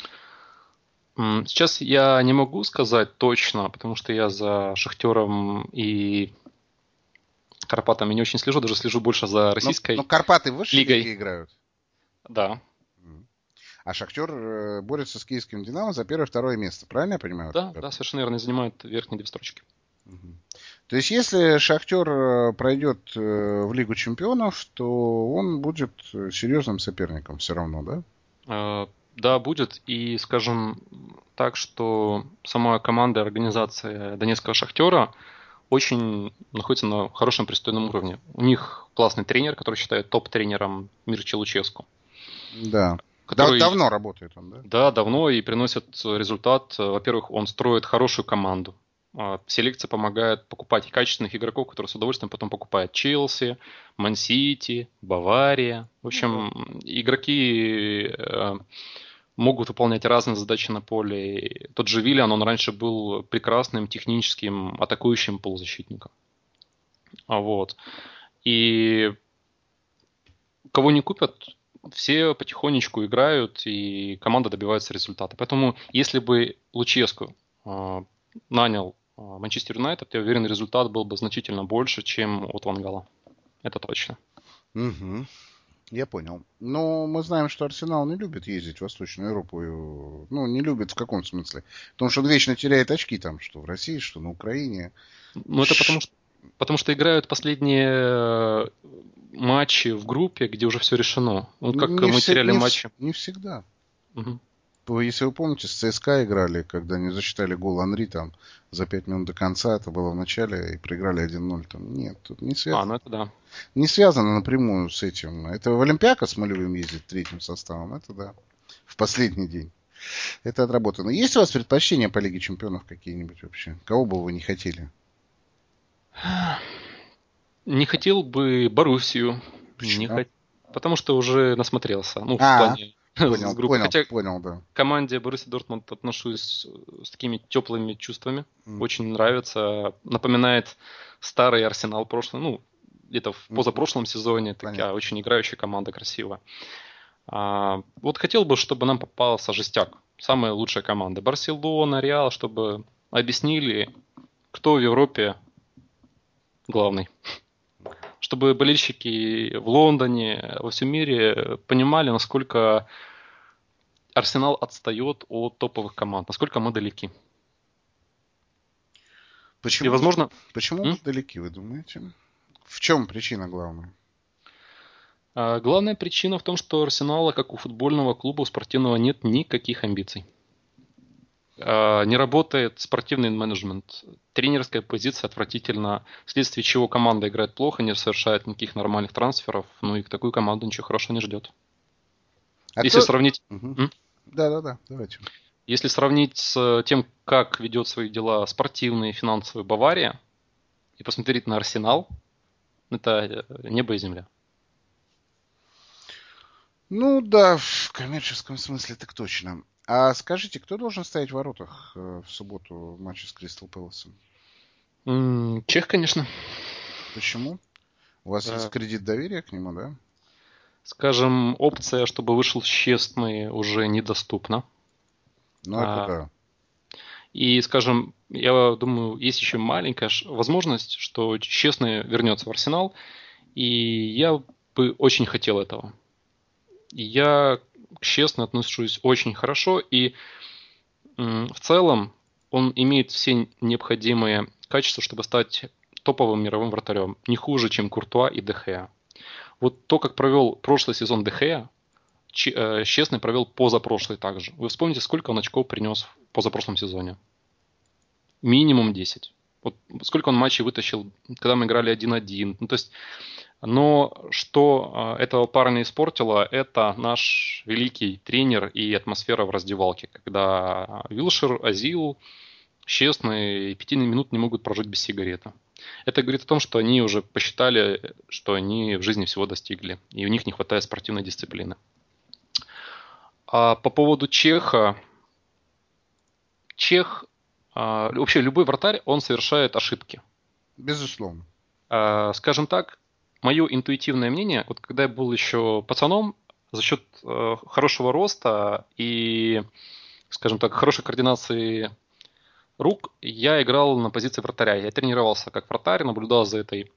Сейчас я не могу сказать точно, потому что я за Шахтером и Карпатами не очень слежу, даже слежу больше за российской но Карпаты в высшей лигой лиге играют? Да. А Шахтер борется с киевским Динамо за первое-второе место, правильно я понимаю? Да, совершенно верно, занимают верхние две строчки. То есть, если Шахтер пройдет в Лигу чемпионов, то он будет серьезным соперником все равно, да? Да, будет. И скажем так, что сама команда и организация Донецкого Шахтера очень находится на хорошем пристойном уровне. У них классный тренер, который считают топ-тренером Мирча Луческу. Да. Давно работает он, да? Да, давно и приносит результат. Во-первых, он строит хорошую команду. Селекция помогает покупать качественных игроков, которые с удовольствием потом покупают Челси, Ман-Сити, Бавария. В общем, игроки могут выполнять разные задачи на поле. Тот же Виллиан, он раньше был прекрасным техническим атакующим полузащитником. Вот. И кого не купят, все потихонечку играют, и команда добивается результата. Поэтому, если бы Луческу нанял Манчестер Юнайтед, я уверен, результат был бы значительно больше, чем от Ван Гала. Это точно. Угу. Я понял. Но мы знаем, что Арсенал не любит ездить в Восточную Европу. Ну, не любит в каком смысле? Потому что он вечно теряет очки там, что в России, что на Украине. Ну, это потому что играют последние матчи в группе, где уже все решено. Вот как мы теряли матчи. Не всегда. Угу. Если вы помните, с ЦСКА играли, когда не засчитали гол Анри там за 5 минут до конца, это было в начале, и проиграли 1-0. Там. Нет, тут не связано. Ну это да. Не связано напрямую с этим. Это в Олимпиакос мы любим ездить третьим составом, это да. В последний день. Это отработано. Есть у вас предпочтения по Лиге Чемпионов какие-нибудь вообще? Кого бы вы не хотели? Не хотел бы Боруссию. Потому что уже насмотрелся. Ну, в плане с группы. Хотя понял, да. К команде Боруссия Дортмунд отношусь с такими теплыми чувствами. Очень нравится. Напоминает старый Арсенал прошлый. Ну, где-то в позапрошлом сезоне. Такая очень играющая команда, красивая. Вот хотел бы, чтобы нам попался Жестяк. Самая лучшая команда. Барселона, Реал, чтобы объяснили, кто в Европе главный. Чтобы болельщики в Лондоне, во всем мире понимали, насколько Арсенал отстает от топовых команд, насколько мы далеки. Почему? И, возможно... Почему мы далеки, вы думаете? В чем причина главная? Главная причина в том, что у Арсенала, как у футбольного клуба, у спортивного, нет никаких амбиций. Не работает спортивный менеджмент. Тренерская позиция отвратительна, вследствие чего команда играет плохо, не совершает никаких нормальных трансферов. Ну и такую команду ничего хорошего не ждет. Если сравнить... Да, давайте. Если сравнить с тем, как ведет свои дела спортивные и финансовые Бавария, и посмотреть на Арсенал, это небо и земля. Ну да, в коммерческом смысле так точно. А скажите, кто должен стоять в воротах в субботу в матче с Кристал Пэласом? Чех, конечно. Почему? У вас есть кредит доверия к нему, да? Скажем, опция, чтобы вышел Честный, уже недоступна. Ну, это да. И, скажем, я думаю, есть еще маленькая возможность, что Честный вернется в Арсенал, и я бы очень хотел этого. Я к Честному отношусь очень хорошо, и в целом он имеет все необходимые качества, чтобы стать топовым мировым вратарем. Не хуже, чем Куртуа и Де Геа. Вот то, как провел прошлый сезон Де Геа, Честный провел позапрошлый также. Вы вспомните, сколько он очков принес в позапрошлом сезоне? Минимум 10. Вот сколько он матчей вытащил, когда мы играли 1-1. Ну, то есть, но что этого парня испортило, это наш великий тренер и атмосфера в раздевалке, когда Вилшер, Азил, Честный 5 минут не могут прожить без сигареты. Это говорит о том, что они уже посчитали, что они в жизни всего достигли, и у них не хватает спортивной дисциплины. А по поводу Чеха. Чех, вообще любой вратарь, он совершает ошибки. Безусловно. Скажем так, мое интуитивное мнение, вот когда я был еще пацаном, за счет хорошего роста и, скажем так, хорошей координации рук, я играл на позиции вратаря. Я тренировался как вратарь, наблюдал за этой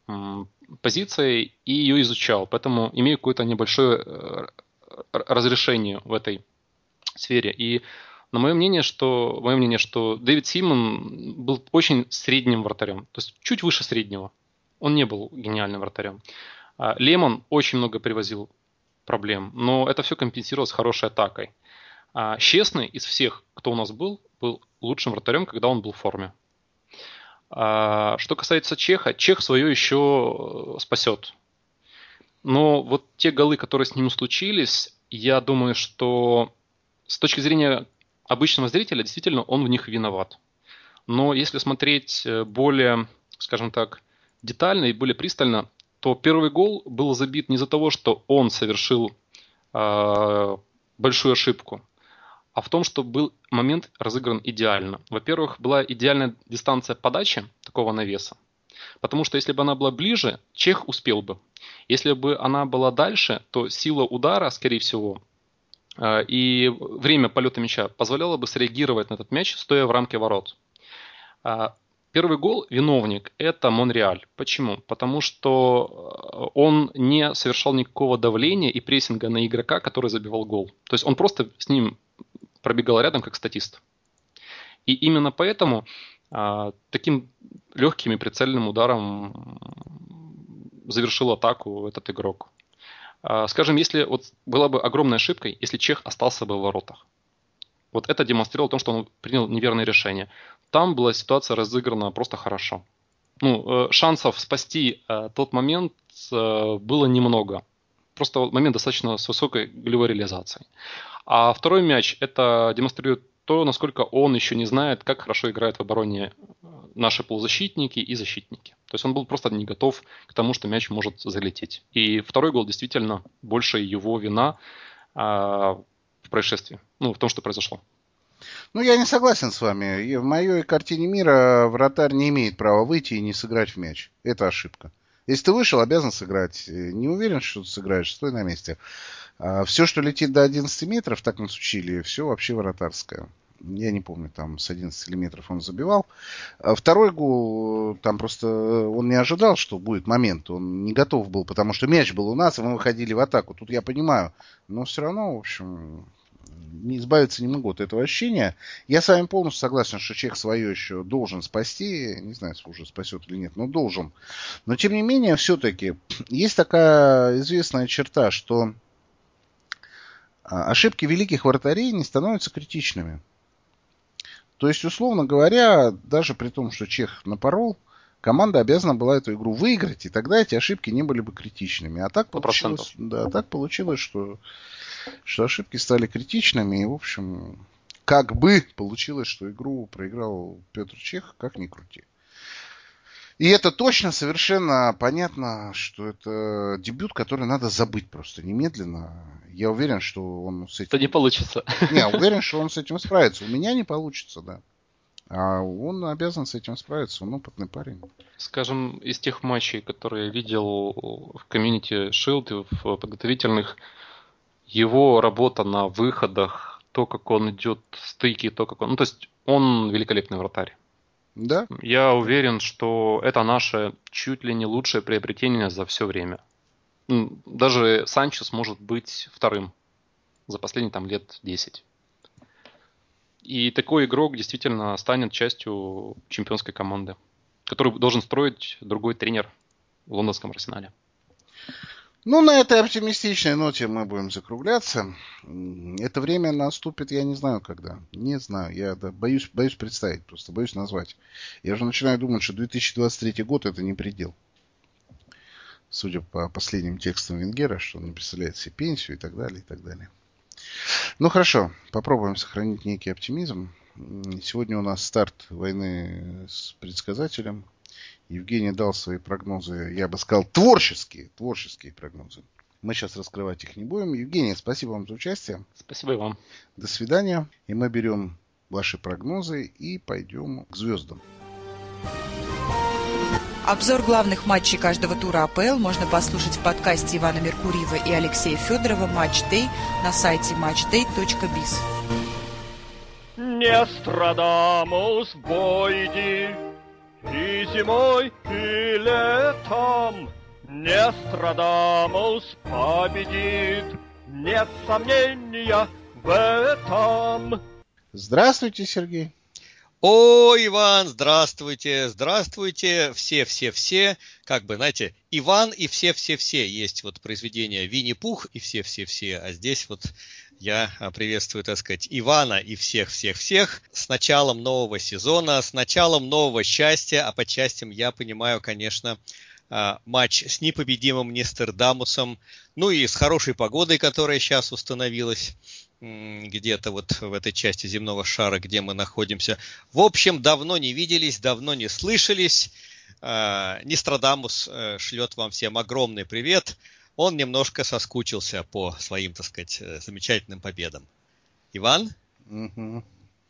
позицией и ее изучал. Поэтому имею какое-то небольшое разрешение в этой сфере. И мое мнение, что Дэвид Симон был очень средним вратарем. То есть чуть выше среднего. Он не был гениальным вратарем. Лемон очень много привозил проблем, но это все компенсировалось хорошей атакой. Щесный из всех, кто у нас был лучшим вратарем, когда он был в форме. Что касается Чеха, Чех свое еще спасет. Но вот те голы, которые с ним случились, я думаю, что с точки зрения обычного зрителя, действительно, он в них виноват. Но если смотреть более, скажем так, детально и более пристально, то первый гол был забит не из-за того, что он совершил большую ошибку, а в том, что был момент разыгран идеально. Во-первых, была идеальная дистанция подачи такого навеса, потому что если бы она была ближе, Чех успел бы. Если бы она была дальше, то сила удара, скорее всего, и время полета мяча позволяло бы среагировать на этот мяч, стоя в рамке ворот. Первый гол, виновник, это Монреаль. Почему? Потому что он не совершал никакого давления и прессинга на игрока, который забивал гол. То есть он просто с ним пробегал рядом, как статист. И именно поэтому таким легким и прицельным ударом завершил атаку этот игрок. Скажем, если вот была бы огромной ошибкой, если Чех остался бы в воротах. Вот это демонстрировало то, что он принял неверное решение. Там была ситуация разыграна просто хорошо. Шансов спасти тот момент было немного. Просто момент достаточно с высокой голевой реализацией. А второй мяч, это демонстрирует то, насколько он еще не знает, как хорошо играют в обороне наши полузащитники и защитники. То есть он был просто не готов к тому, что мяч может залететь. И второй гол действительно больше его вина в происшествии, в том, что произошло. Я не согласен с вами. И в моей картине мира вратарь не имеет права выйти и не сыграть в мяч. Это ошибка. Если ты вышел, обязан сыграть. Не уверен, что ты сыграешь, стой на месте. Все, что летит до 11 метров, так нас учили, все вообще вратарское. Я не помню, там с 11 метров он забивал. Второй гол, там просто он не ожидал, что будет момент. Он не готов был, потому что мяч был у нас, и мы выходили в атаку. Тут я понимаю. Но все равно, в общем, не избавиться не могу от этого ощущения. Я с вами полностью согласен, что Чех свое еще должен спасти. Не знаю, уже спасет или нет, но должен. Но, тем не менее, все-таки есть такая известная черта, что ошибки великих вратарей не становятся критичными. То есть, условно говоря, даже при том, что Чех напорол, команда обязана была эту игру выиграть, и тогда эти ошибки не были бы критичными. А так получилось, что ошибки стали критичными, и, в общем, как бы получилось, что игру проиграл Петр Чех, как ни крути. И это точно, совершенно понятно, что это дебют, который надо забыть просто немедленно. Я уверен, что он с этим... Это не получится. Не, уверен, что он с этим справится. У меня не получится, да. А он обязан с этим справиться, он опытный парень. Скажем, из тех матчей, которые я видел в Community Shield и в подготовительных, его работа на выходах, то, как он идет в стыки, то, как он... то есть он великолепный вратарь. Да? Я уверен, что это наше чуть ли не лучшее приобретение за все время. Даже Санчес может быть вторым за последние лет 10. И такой игрок действительно станет частью чемпионской команды, которую должен строить другой тренер в лондонском Арсенале. На этой оптимистичной ноте мы будем закругляться. Это время наступит, я не знаю когда. Не знаю, я боюсь представить, просто боюсь назвать. Я уже начинаю думать, что 2023 год это не предел. Судя по последним текстам Венгера, что он не представляет себе пенсию и так далее, и так далее. Хорошо, попробуем сохранить некий оптимизм. Сегодня у нас старт войны с предсказателем. Евгений дал свои прогнозы, я бы сказал, творческие прогнозы. Мы сейчас раскрывать их не будем. Евгений, спасибо вам за участие. Спасибо и вам. До свидания. И мы берем ваши прогнозы и пойдем к звездам. Обзор главных матчей каждого тура АПЛ можно послушать в подкасте Ивана Меркурьева и Алексея Федорова «Матч Дэй» на сайте matchday.biz. Нострадамус бойди и зимой, и летом. Нострадамус победит, нет сомнения в этом. Здравствуйте, Сергей. О, Иван, здравствуйте, здравствуйте, все, как бы, знаете, Иван и все. Есть вот произведение Винни-Пух и все, а здесь вот я приветствую, так сказать, Ивана и всех. С началом нового сезона, с началом нового счастья, а под счастьем я понимаю, конечно, матч с непобедимым Нострадамусом, ну и с хорошей погодой, которая сейчас установилась где-то вот в этой части земного шара, где мы находимся. В общем, давно не виделись, давно не слышались. Нострадамус шлет вам всем огромный привет. Он немножко соскучился по своим, так сказать, замечательным победам. Иван? Угу.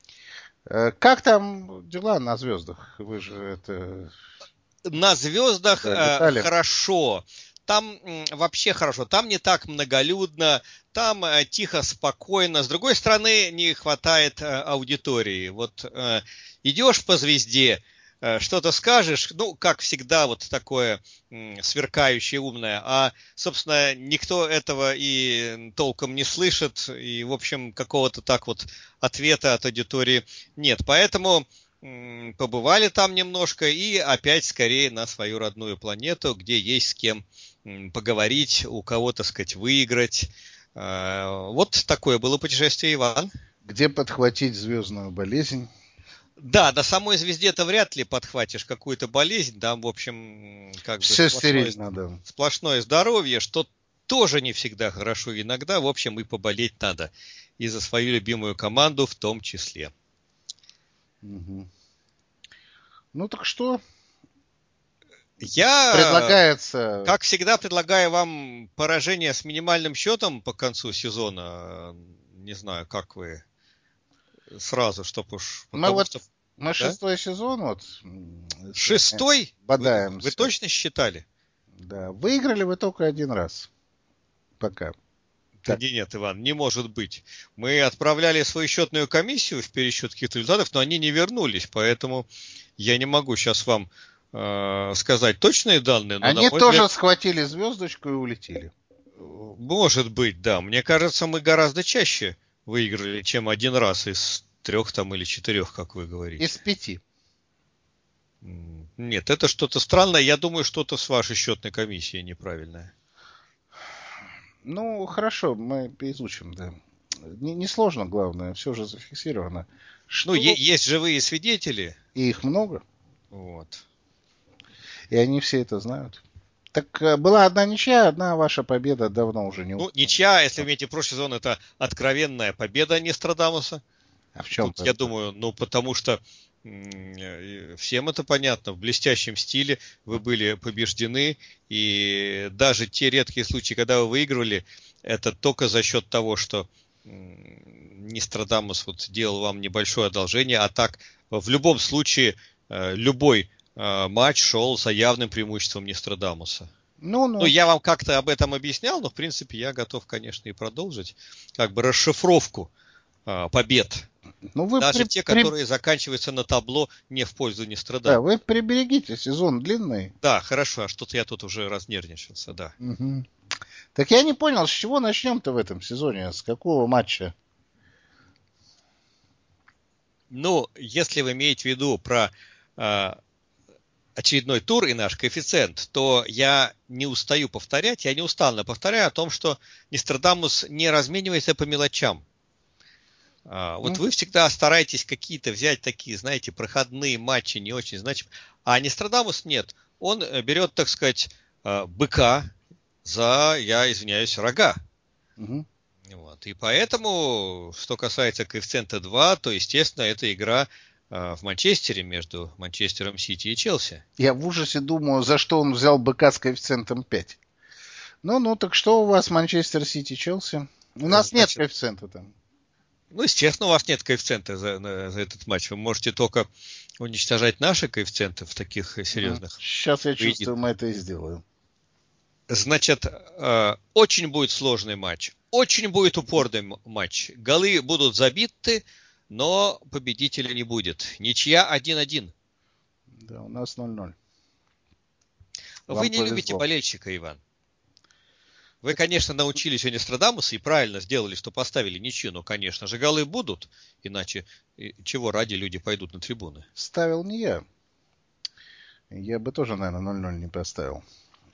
Как там дела на звездах? Вы же это... На звездах хорошо. Там вообще хорошо, там не так многолюдно, там тихо, спокойно. С другой стороны, не хватает аудитории. Вот идешь по звезде, что-то скажешь, ну, как всегда, вот такое сверкающее, умное, а, собственно, никто этого и толком не слышит, и, в общем, какого-то так вот ответа от аудитории нет. Поэтому побывали там немножко и опять скорее на свою родную планету, где есть с кем поговорить, у кого, так сказать, выиграть. Вот такое было путешествие, Иван. Где подхватить звездную болезнь? Да, на самой звезде-то вряд ли подхватишь какую-то болезнь. Там, в общем, как бы все стерильно, да. Сплошное здоровье, что тоже не всегда хорошо. Иногда, в общем, и поболеть надо. И за свою любимую команду в том числе. Угу. Ну так что? Я, предлагается... как всегда, предлагаю вам поражение с минимальным счетом по концу сезона. Не знаю, как вы сразу, чтоб уж... Мы да? Шестой сезон вот... Шестой? Бодаемся. Вы точно считали? Да. Выиграли вы только один раз. Пока. Да нет, Иван, не может быть. Мы отправляли свою счетную комиссию в пересчет каких-то результатов, но они не вернулись, поэтому я не могу сейчас вам сказать точные данные. Но они тоже схватили звездочку и улетели. Может быть, да. Мне кажется, мы гораздо чаще выиграли, чем один раз из 3 там, или 4, как вы говорите. Из 5. Нет, это что-то странное. Я думаю, что-то с вашей счетной комиссией неправильное. Ну, хорошо, мы изучим, да. Несложно, главное, все же зафиксировано. Ну, есть живые свидетели. И их много. Вот. И они все это знают. Так была одна ничья, одна ваша победа давно уже не... Ну, ничья, если вы имеете прошлый сезон, это откровенная победа Нострадамуса. А в чем? Тут, я думаю, потому что всем это понятно. В блестящем стиле вы были побеждены. И даже те редкие случаи, когда вы выигрывали, это только за счет того, что Нострадамус вот делал вам небольшое одолжение. А так, в любом случае, любой матч шел за явным преимуществом Нострадамуса. Ну, я вам как-то об этом объяснял, но, в принципе, я готов, конечно, и продолжить как бы расшифровку побед. Ну, вы даже те, которые заканчиваются на табло не в пользу Нострадамуса. Да, вы приберегите, сезон длинный. Да, хорошо, а что-то я тут уже разнервничался, да. Угу. Так я не понял, с чего начнем-то в этом сезоне? С какого матча? Ну, если вы имеете в виду про очередной тур и наш коэффициент, то я не устаю повторять, я неустанно повторяю о том, что Нострадамус не разменивается по мелочам. Вот вы всегда стараетесь какие-то взять такие, знаете, проходные матчи, не очень значимые. А Нострадамус нет. Он берет, так сказать, быка за, я извиняюсь, рога. Угу. Вот. И поэтому, что касается коэффициента 2, то, естественно, это игра в Манчестере между Манчестером Сити и Челси. Я в ужасе думаю, за что он взял быка с коэффициентом 5. Ну, так что у вас Манчестер Сити, Челси? У нас нет коэффициента там. Ну, естественно, у вас нет коэффициента за этот матч. Вы можете только уничтожать наши коэффициенты в таких серьезных. Сейчас я чувствую, мы это и сделаем. Значит, очень будет сложный матч. Очень будет упорный матч. Голы будут забиты, но победителя не будет. Ничья 1-1. Да, у нас 0-0. Вы не любите болельщика, Иван. Вы, конечно, научились у Нострадамуса и правильно сделали, что поставили ничью, но, конечно же, голы будут, иначе чего ради люди пойдут на трибуны? Ставил не я. Я бы тоже, наверное, 0-0 не поставил.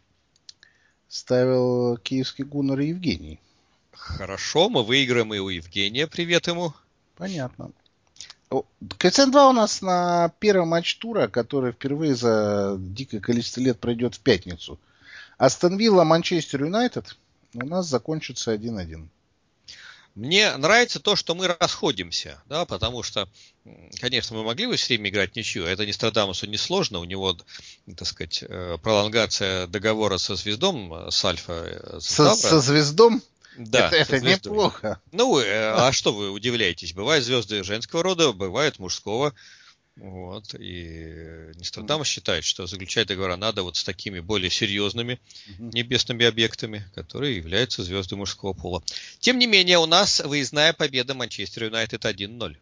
Ставил киевский гуннер Евгений. Хорошо, мы выиграем и у Евгения, привет ему. Понятно. Коэффициент 2 у нас на первый матч тура, который впервые за дикое количество лет пройдет в пятницу. Астон Вилла, Манчестер Юнайтед у нас закончится 1-1. Мне нравится то, что мы расходимся, да, потому что, конечно, мы могли бы все время играть ничью, это Нострадамусу несложно, у него, так сказать, пролонгация договора со Звездом, с Альфа. Со Звездом? Да, это неплохо. Ну, а что вы удивляетесь? Бывают звезды женского рода, бывают мужского. Вот, и Нострадамус считает, что заключать договора надо вот с такими более серьезными небесными объектами, которые являются звездами мужского пола. Тем не менее, у нас выездная победа Манчестер Юнайтед 1-0.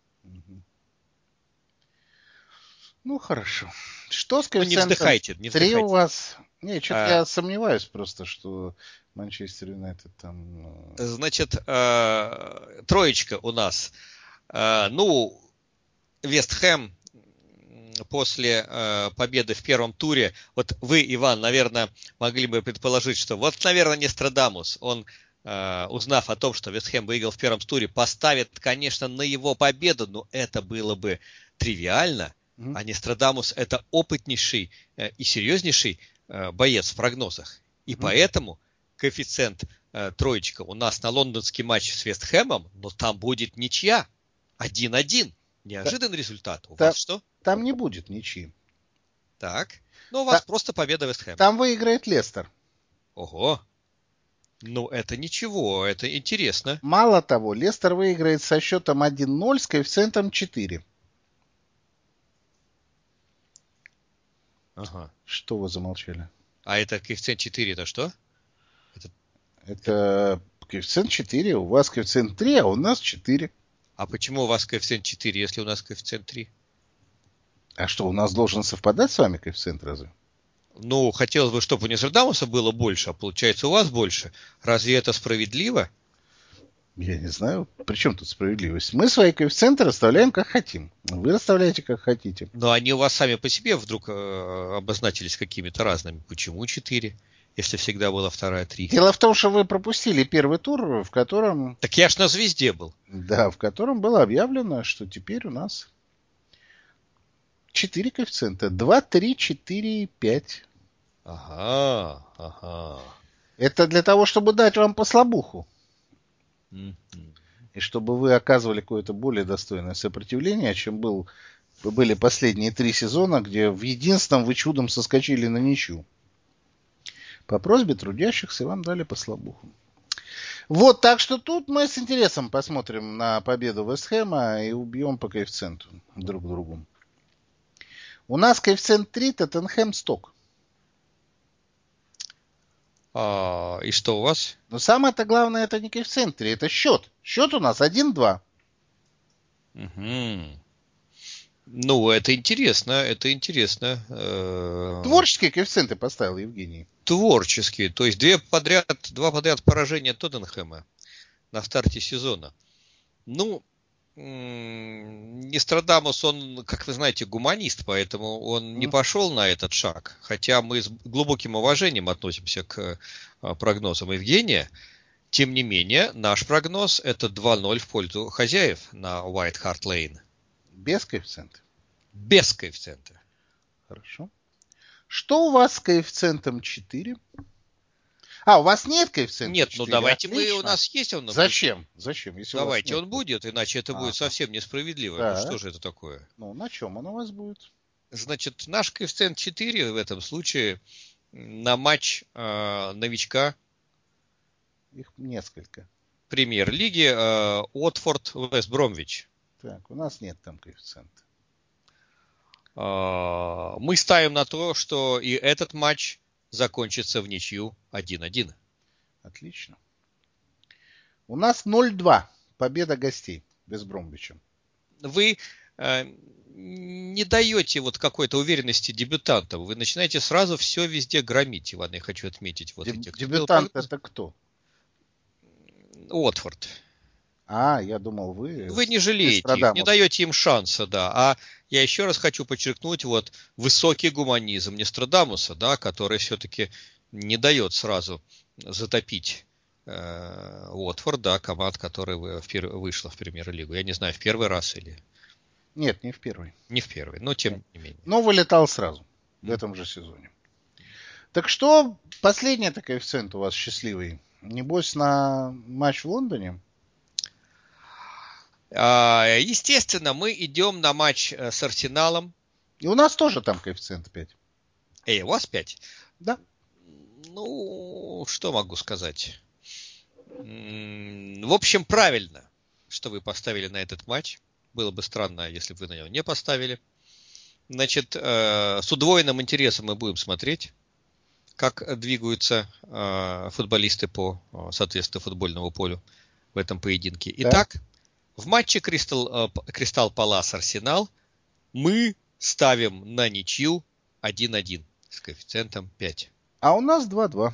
Ну, хорошо. Что с коэффициентом? Не вздыхайте, не 3 у вас? Не, что-то я сомневаюсь просто, что Манчестер Юнайтед там... Значит, троечка у нас. Вест Хэм после победы в первом туре, вот вы, Иван, наверное, могли бы предположить, что вот, наверное, Нострадамус, он, узнав о том, что Вест Хэм выиграл в первом туре, поставит, конечно, на его победу, но это было бы тривиально, а Нострадамус это опытнейший и серьезнейший боец в прогнозах. И поэтому коэффициент троечка у нас на лондонский матч с Вест Хэмом, но там будет ничья 1-1. Неожиданный результат. У вас что? Там не будет ничьи. Так. Ну, у вас просто победа Вест Хэма. Там выиграет Лестер. Ого. Ну, это ничего, это интересно. Мало того, Лестер выиграет со счетом 1-0 с коэффициентом 4. Ага. Что вы замолчали? А это коэффициент 4, это что? Это коэффициент 4, у вас коэффициент 3, а у нас 4. А почему у вас коэффициент 4, если у нас коэффициент 3? А что, у нас должен совпадать с вами коэффициент разве? Ну, хотелось бы, чтобы у Нострадамуса было больше, а получается у вас больше. Разве это справедливо? Я не знаю. При чем тут справедливость? Мы свои коэффициенты расставляем как хотим. Вы расставляете как хотите. Но они у вас сами по себе вдруг обозначились какими-то разными. Почему 4? Если всегда была вторая 3. Дело в том, что вы пропустили первый тур, в котором... Так я ж на звезде был. Да, в котором было объявлено, что теперь у нас 4 коэффициента. 2, 3, 4 и 5. Ага. Это для того, чтобы дать вам по слабуху. И чтобы вы оказывали какое-то более достойное сопротивление, чем были последние 3 сезона, где в единственном вы чудом соскочили на ничью. По просьбе трудящихся вам дали по слабуху. Вот, так что тут мы с интересом посмотрим на победу Вест Хэма и убьем по коэффициенту друг другу. У нас коэффициент 3, Тоттенхэм Сток. И что у вас? Но самое-то главное, это не коэффициент 3, это счет. Счет у нас 1-2. Угу. Ну, это интересно. Творческие коэффициенты поставил Евгений. Творческие, то есть два подряд поражения Тоттенхэма на старте сезона. Ну, Нострадамус, он, как вы знаете, гуманист, поэтому он не пошел на этот шаг. Хотя мы с глубоким уважением относимся к прогнозам Евгения. Тем не менее, наш прогноз это 2-0 в пользу хозяев на White Hart Lane. Без коэффициента? Без коэффициента. Хорошо. Что у вас с коэффициентом 4? У вас нет коэффициента 4? Нет, ну давайте отлично. у нас есть он. Зачем? Если давайте он будет, иначе это будет совсем несправедливо. Да. Ну, что же это такое? Ну, на чем он у вас будет? Значит, наш коэффициент 4 в этом случае на матч новичка. Их несколько. Премьер-лиги Уотфорд Вест Бромвич. Так, у нас нет там коэффициента. Мы ставим на то, что и этот матч закончится в ничью 1-1. Отлично. У нас 0-2. Победа гостей Вест Бромвичем. Вы не даете вот какой-то уверенности дебютантам. Вы начинаете сразу все везде громить, Иван. Я хочу отметить. Вот этих. Дебютант это кто? Уотфорд. Я думал, вы... Вы не жалеете их, не даете им шанса, да. А я еще раз хочу подчеркнуть вот высокий гуманизм Нострадамуса, да, который все-таки не дает сразу затопить Уотфорд, да, команд, которая вышла в премьер-лигу. Я не знаю, в первый раз или... Нет, не в первый. Не в первый, но тем не менее. Но вылетал сразу в этом же сезоне. Так что, последний-то коэффициент у вас счастливый. Небось, на матч в Лондоне? Естественно, мы идем на матч с Арсеналом. И у нас тоже там коэффициент 5. У вас 5? Да. Ну, что могу сказать? В общем, правильно, что вы поставили на этот матч. Было бы странно, если бы вы на него не поставили. Значит, с удвоенным интересом мы будем смотреть, как двигаются футболисты по, соответственно, футбольному полю в этом поединке. Итак, в матче Кристал Палас Арсенал мы ставим на ничью 1-1 с коэффициентом 5. А у нас 2-2.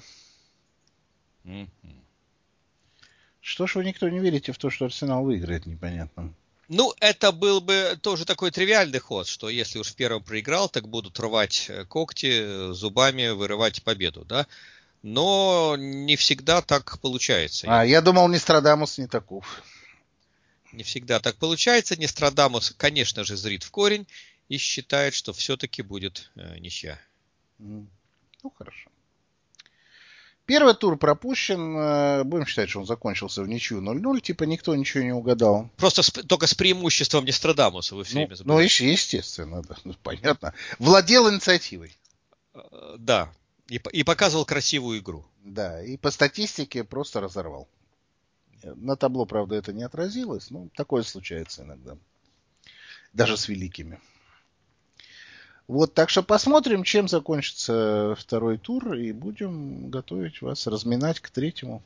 Что ж вы никто не верите в то, что Арсенал выиграет, непонятно. Ну, это был бы тоже такой тривиальный ход, что если уж в первом проиграл, так будут рвать когти, зубами вырывать победу, да? Но не всегда так получается. Я думал, Нострадамус не таков. Не всегда так получается. Нострадамус, конечно же, зрит в корень и считает, что все-таки будет ничья. Ну, хорошо. Первый тур пропущен. Будем считать, что он закончился в ничью 0-0. Типа никто ничего не угадал. Просто только с преимуществом Нострадамуса вы все время забываете. Ну, естественно, да. Понятно. Владел инициативой. Да. И показывал красивую игру. Да. И по статистике просто разорвал. На табло, правда, это не отразилось. Но такое случается иногда. Даже с великими. Вот, так что посмотрим, чем закончится второй тур, и будем готовить вас разминать к третьему.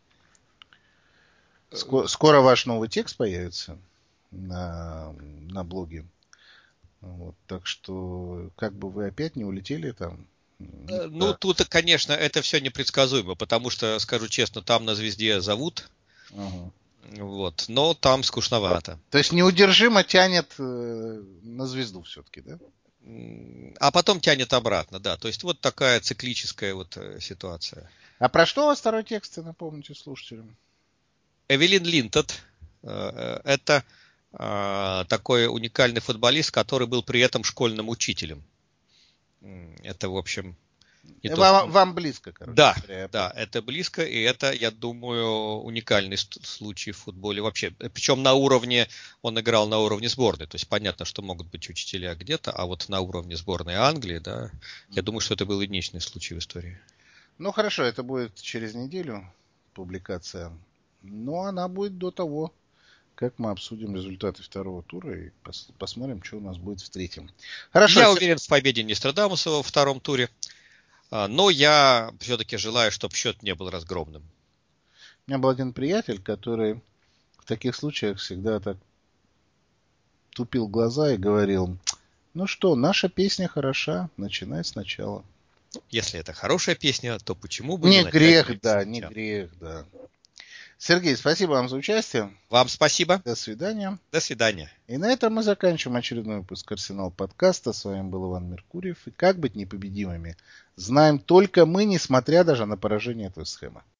Скоро ваш новый текст появится на блоге. Вот, так что, как бы вы опять не улетели там. Ну, тут, конечно, это все непредсказуемо, потому что, скажу честно, там на звезде зовут. Вот, но там скучновато. То есть неудержимо тянет на звезду все-таки, да? А потом тянет обратно, да. То есть вот такая циклическая вот ситуация. А про что у вас второй текст, напомните слушателям? Эвелин Линтед. Это такой уникальный футболист, который был при этом школьным учителем. Это, в общем... Вам близко, короче. Да, это близко, и это, я думаю, уникальный случай в футболе вообще. Причем на уровне, он играл на уровне сборной, то есть понятно, что могут быть учителя где-то, а вот на уровне сборной Англии, да, я думаю, что это был единичный случай в истории. Ну, хорошо, это будет через неделю публикация, но она будет до того, как мы обсудим результаты второго тура и посмотрим, что у нас будет в третьем. Хорошо. Я уверен в победе Нострадамуса во втором туре. Но я все-таки желаю, чтобы счет не был разгромным. У меня был один приятель, который в таких случаях всегда так тупил глаза и говорил: ну что, наша песня хороша, начинай сначала. Если это хорошая песня, то почему бы не грех, да, не грех, да. Сергей, спасибо вам за участие. Вам спасибо. До свидания. До свидания. И на этом мы заканчиваем очередной выпуск Арсенал подкаста. С вами был Иван Меркурьев. И как быть непобедимыми, знаем только мы, несмотря даже на поражение от Вест Хэма.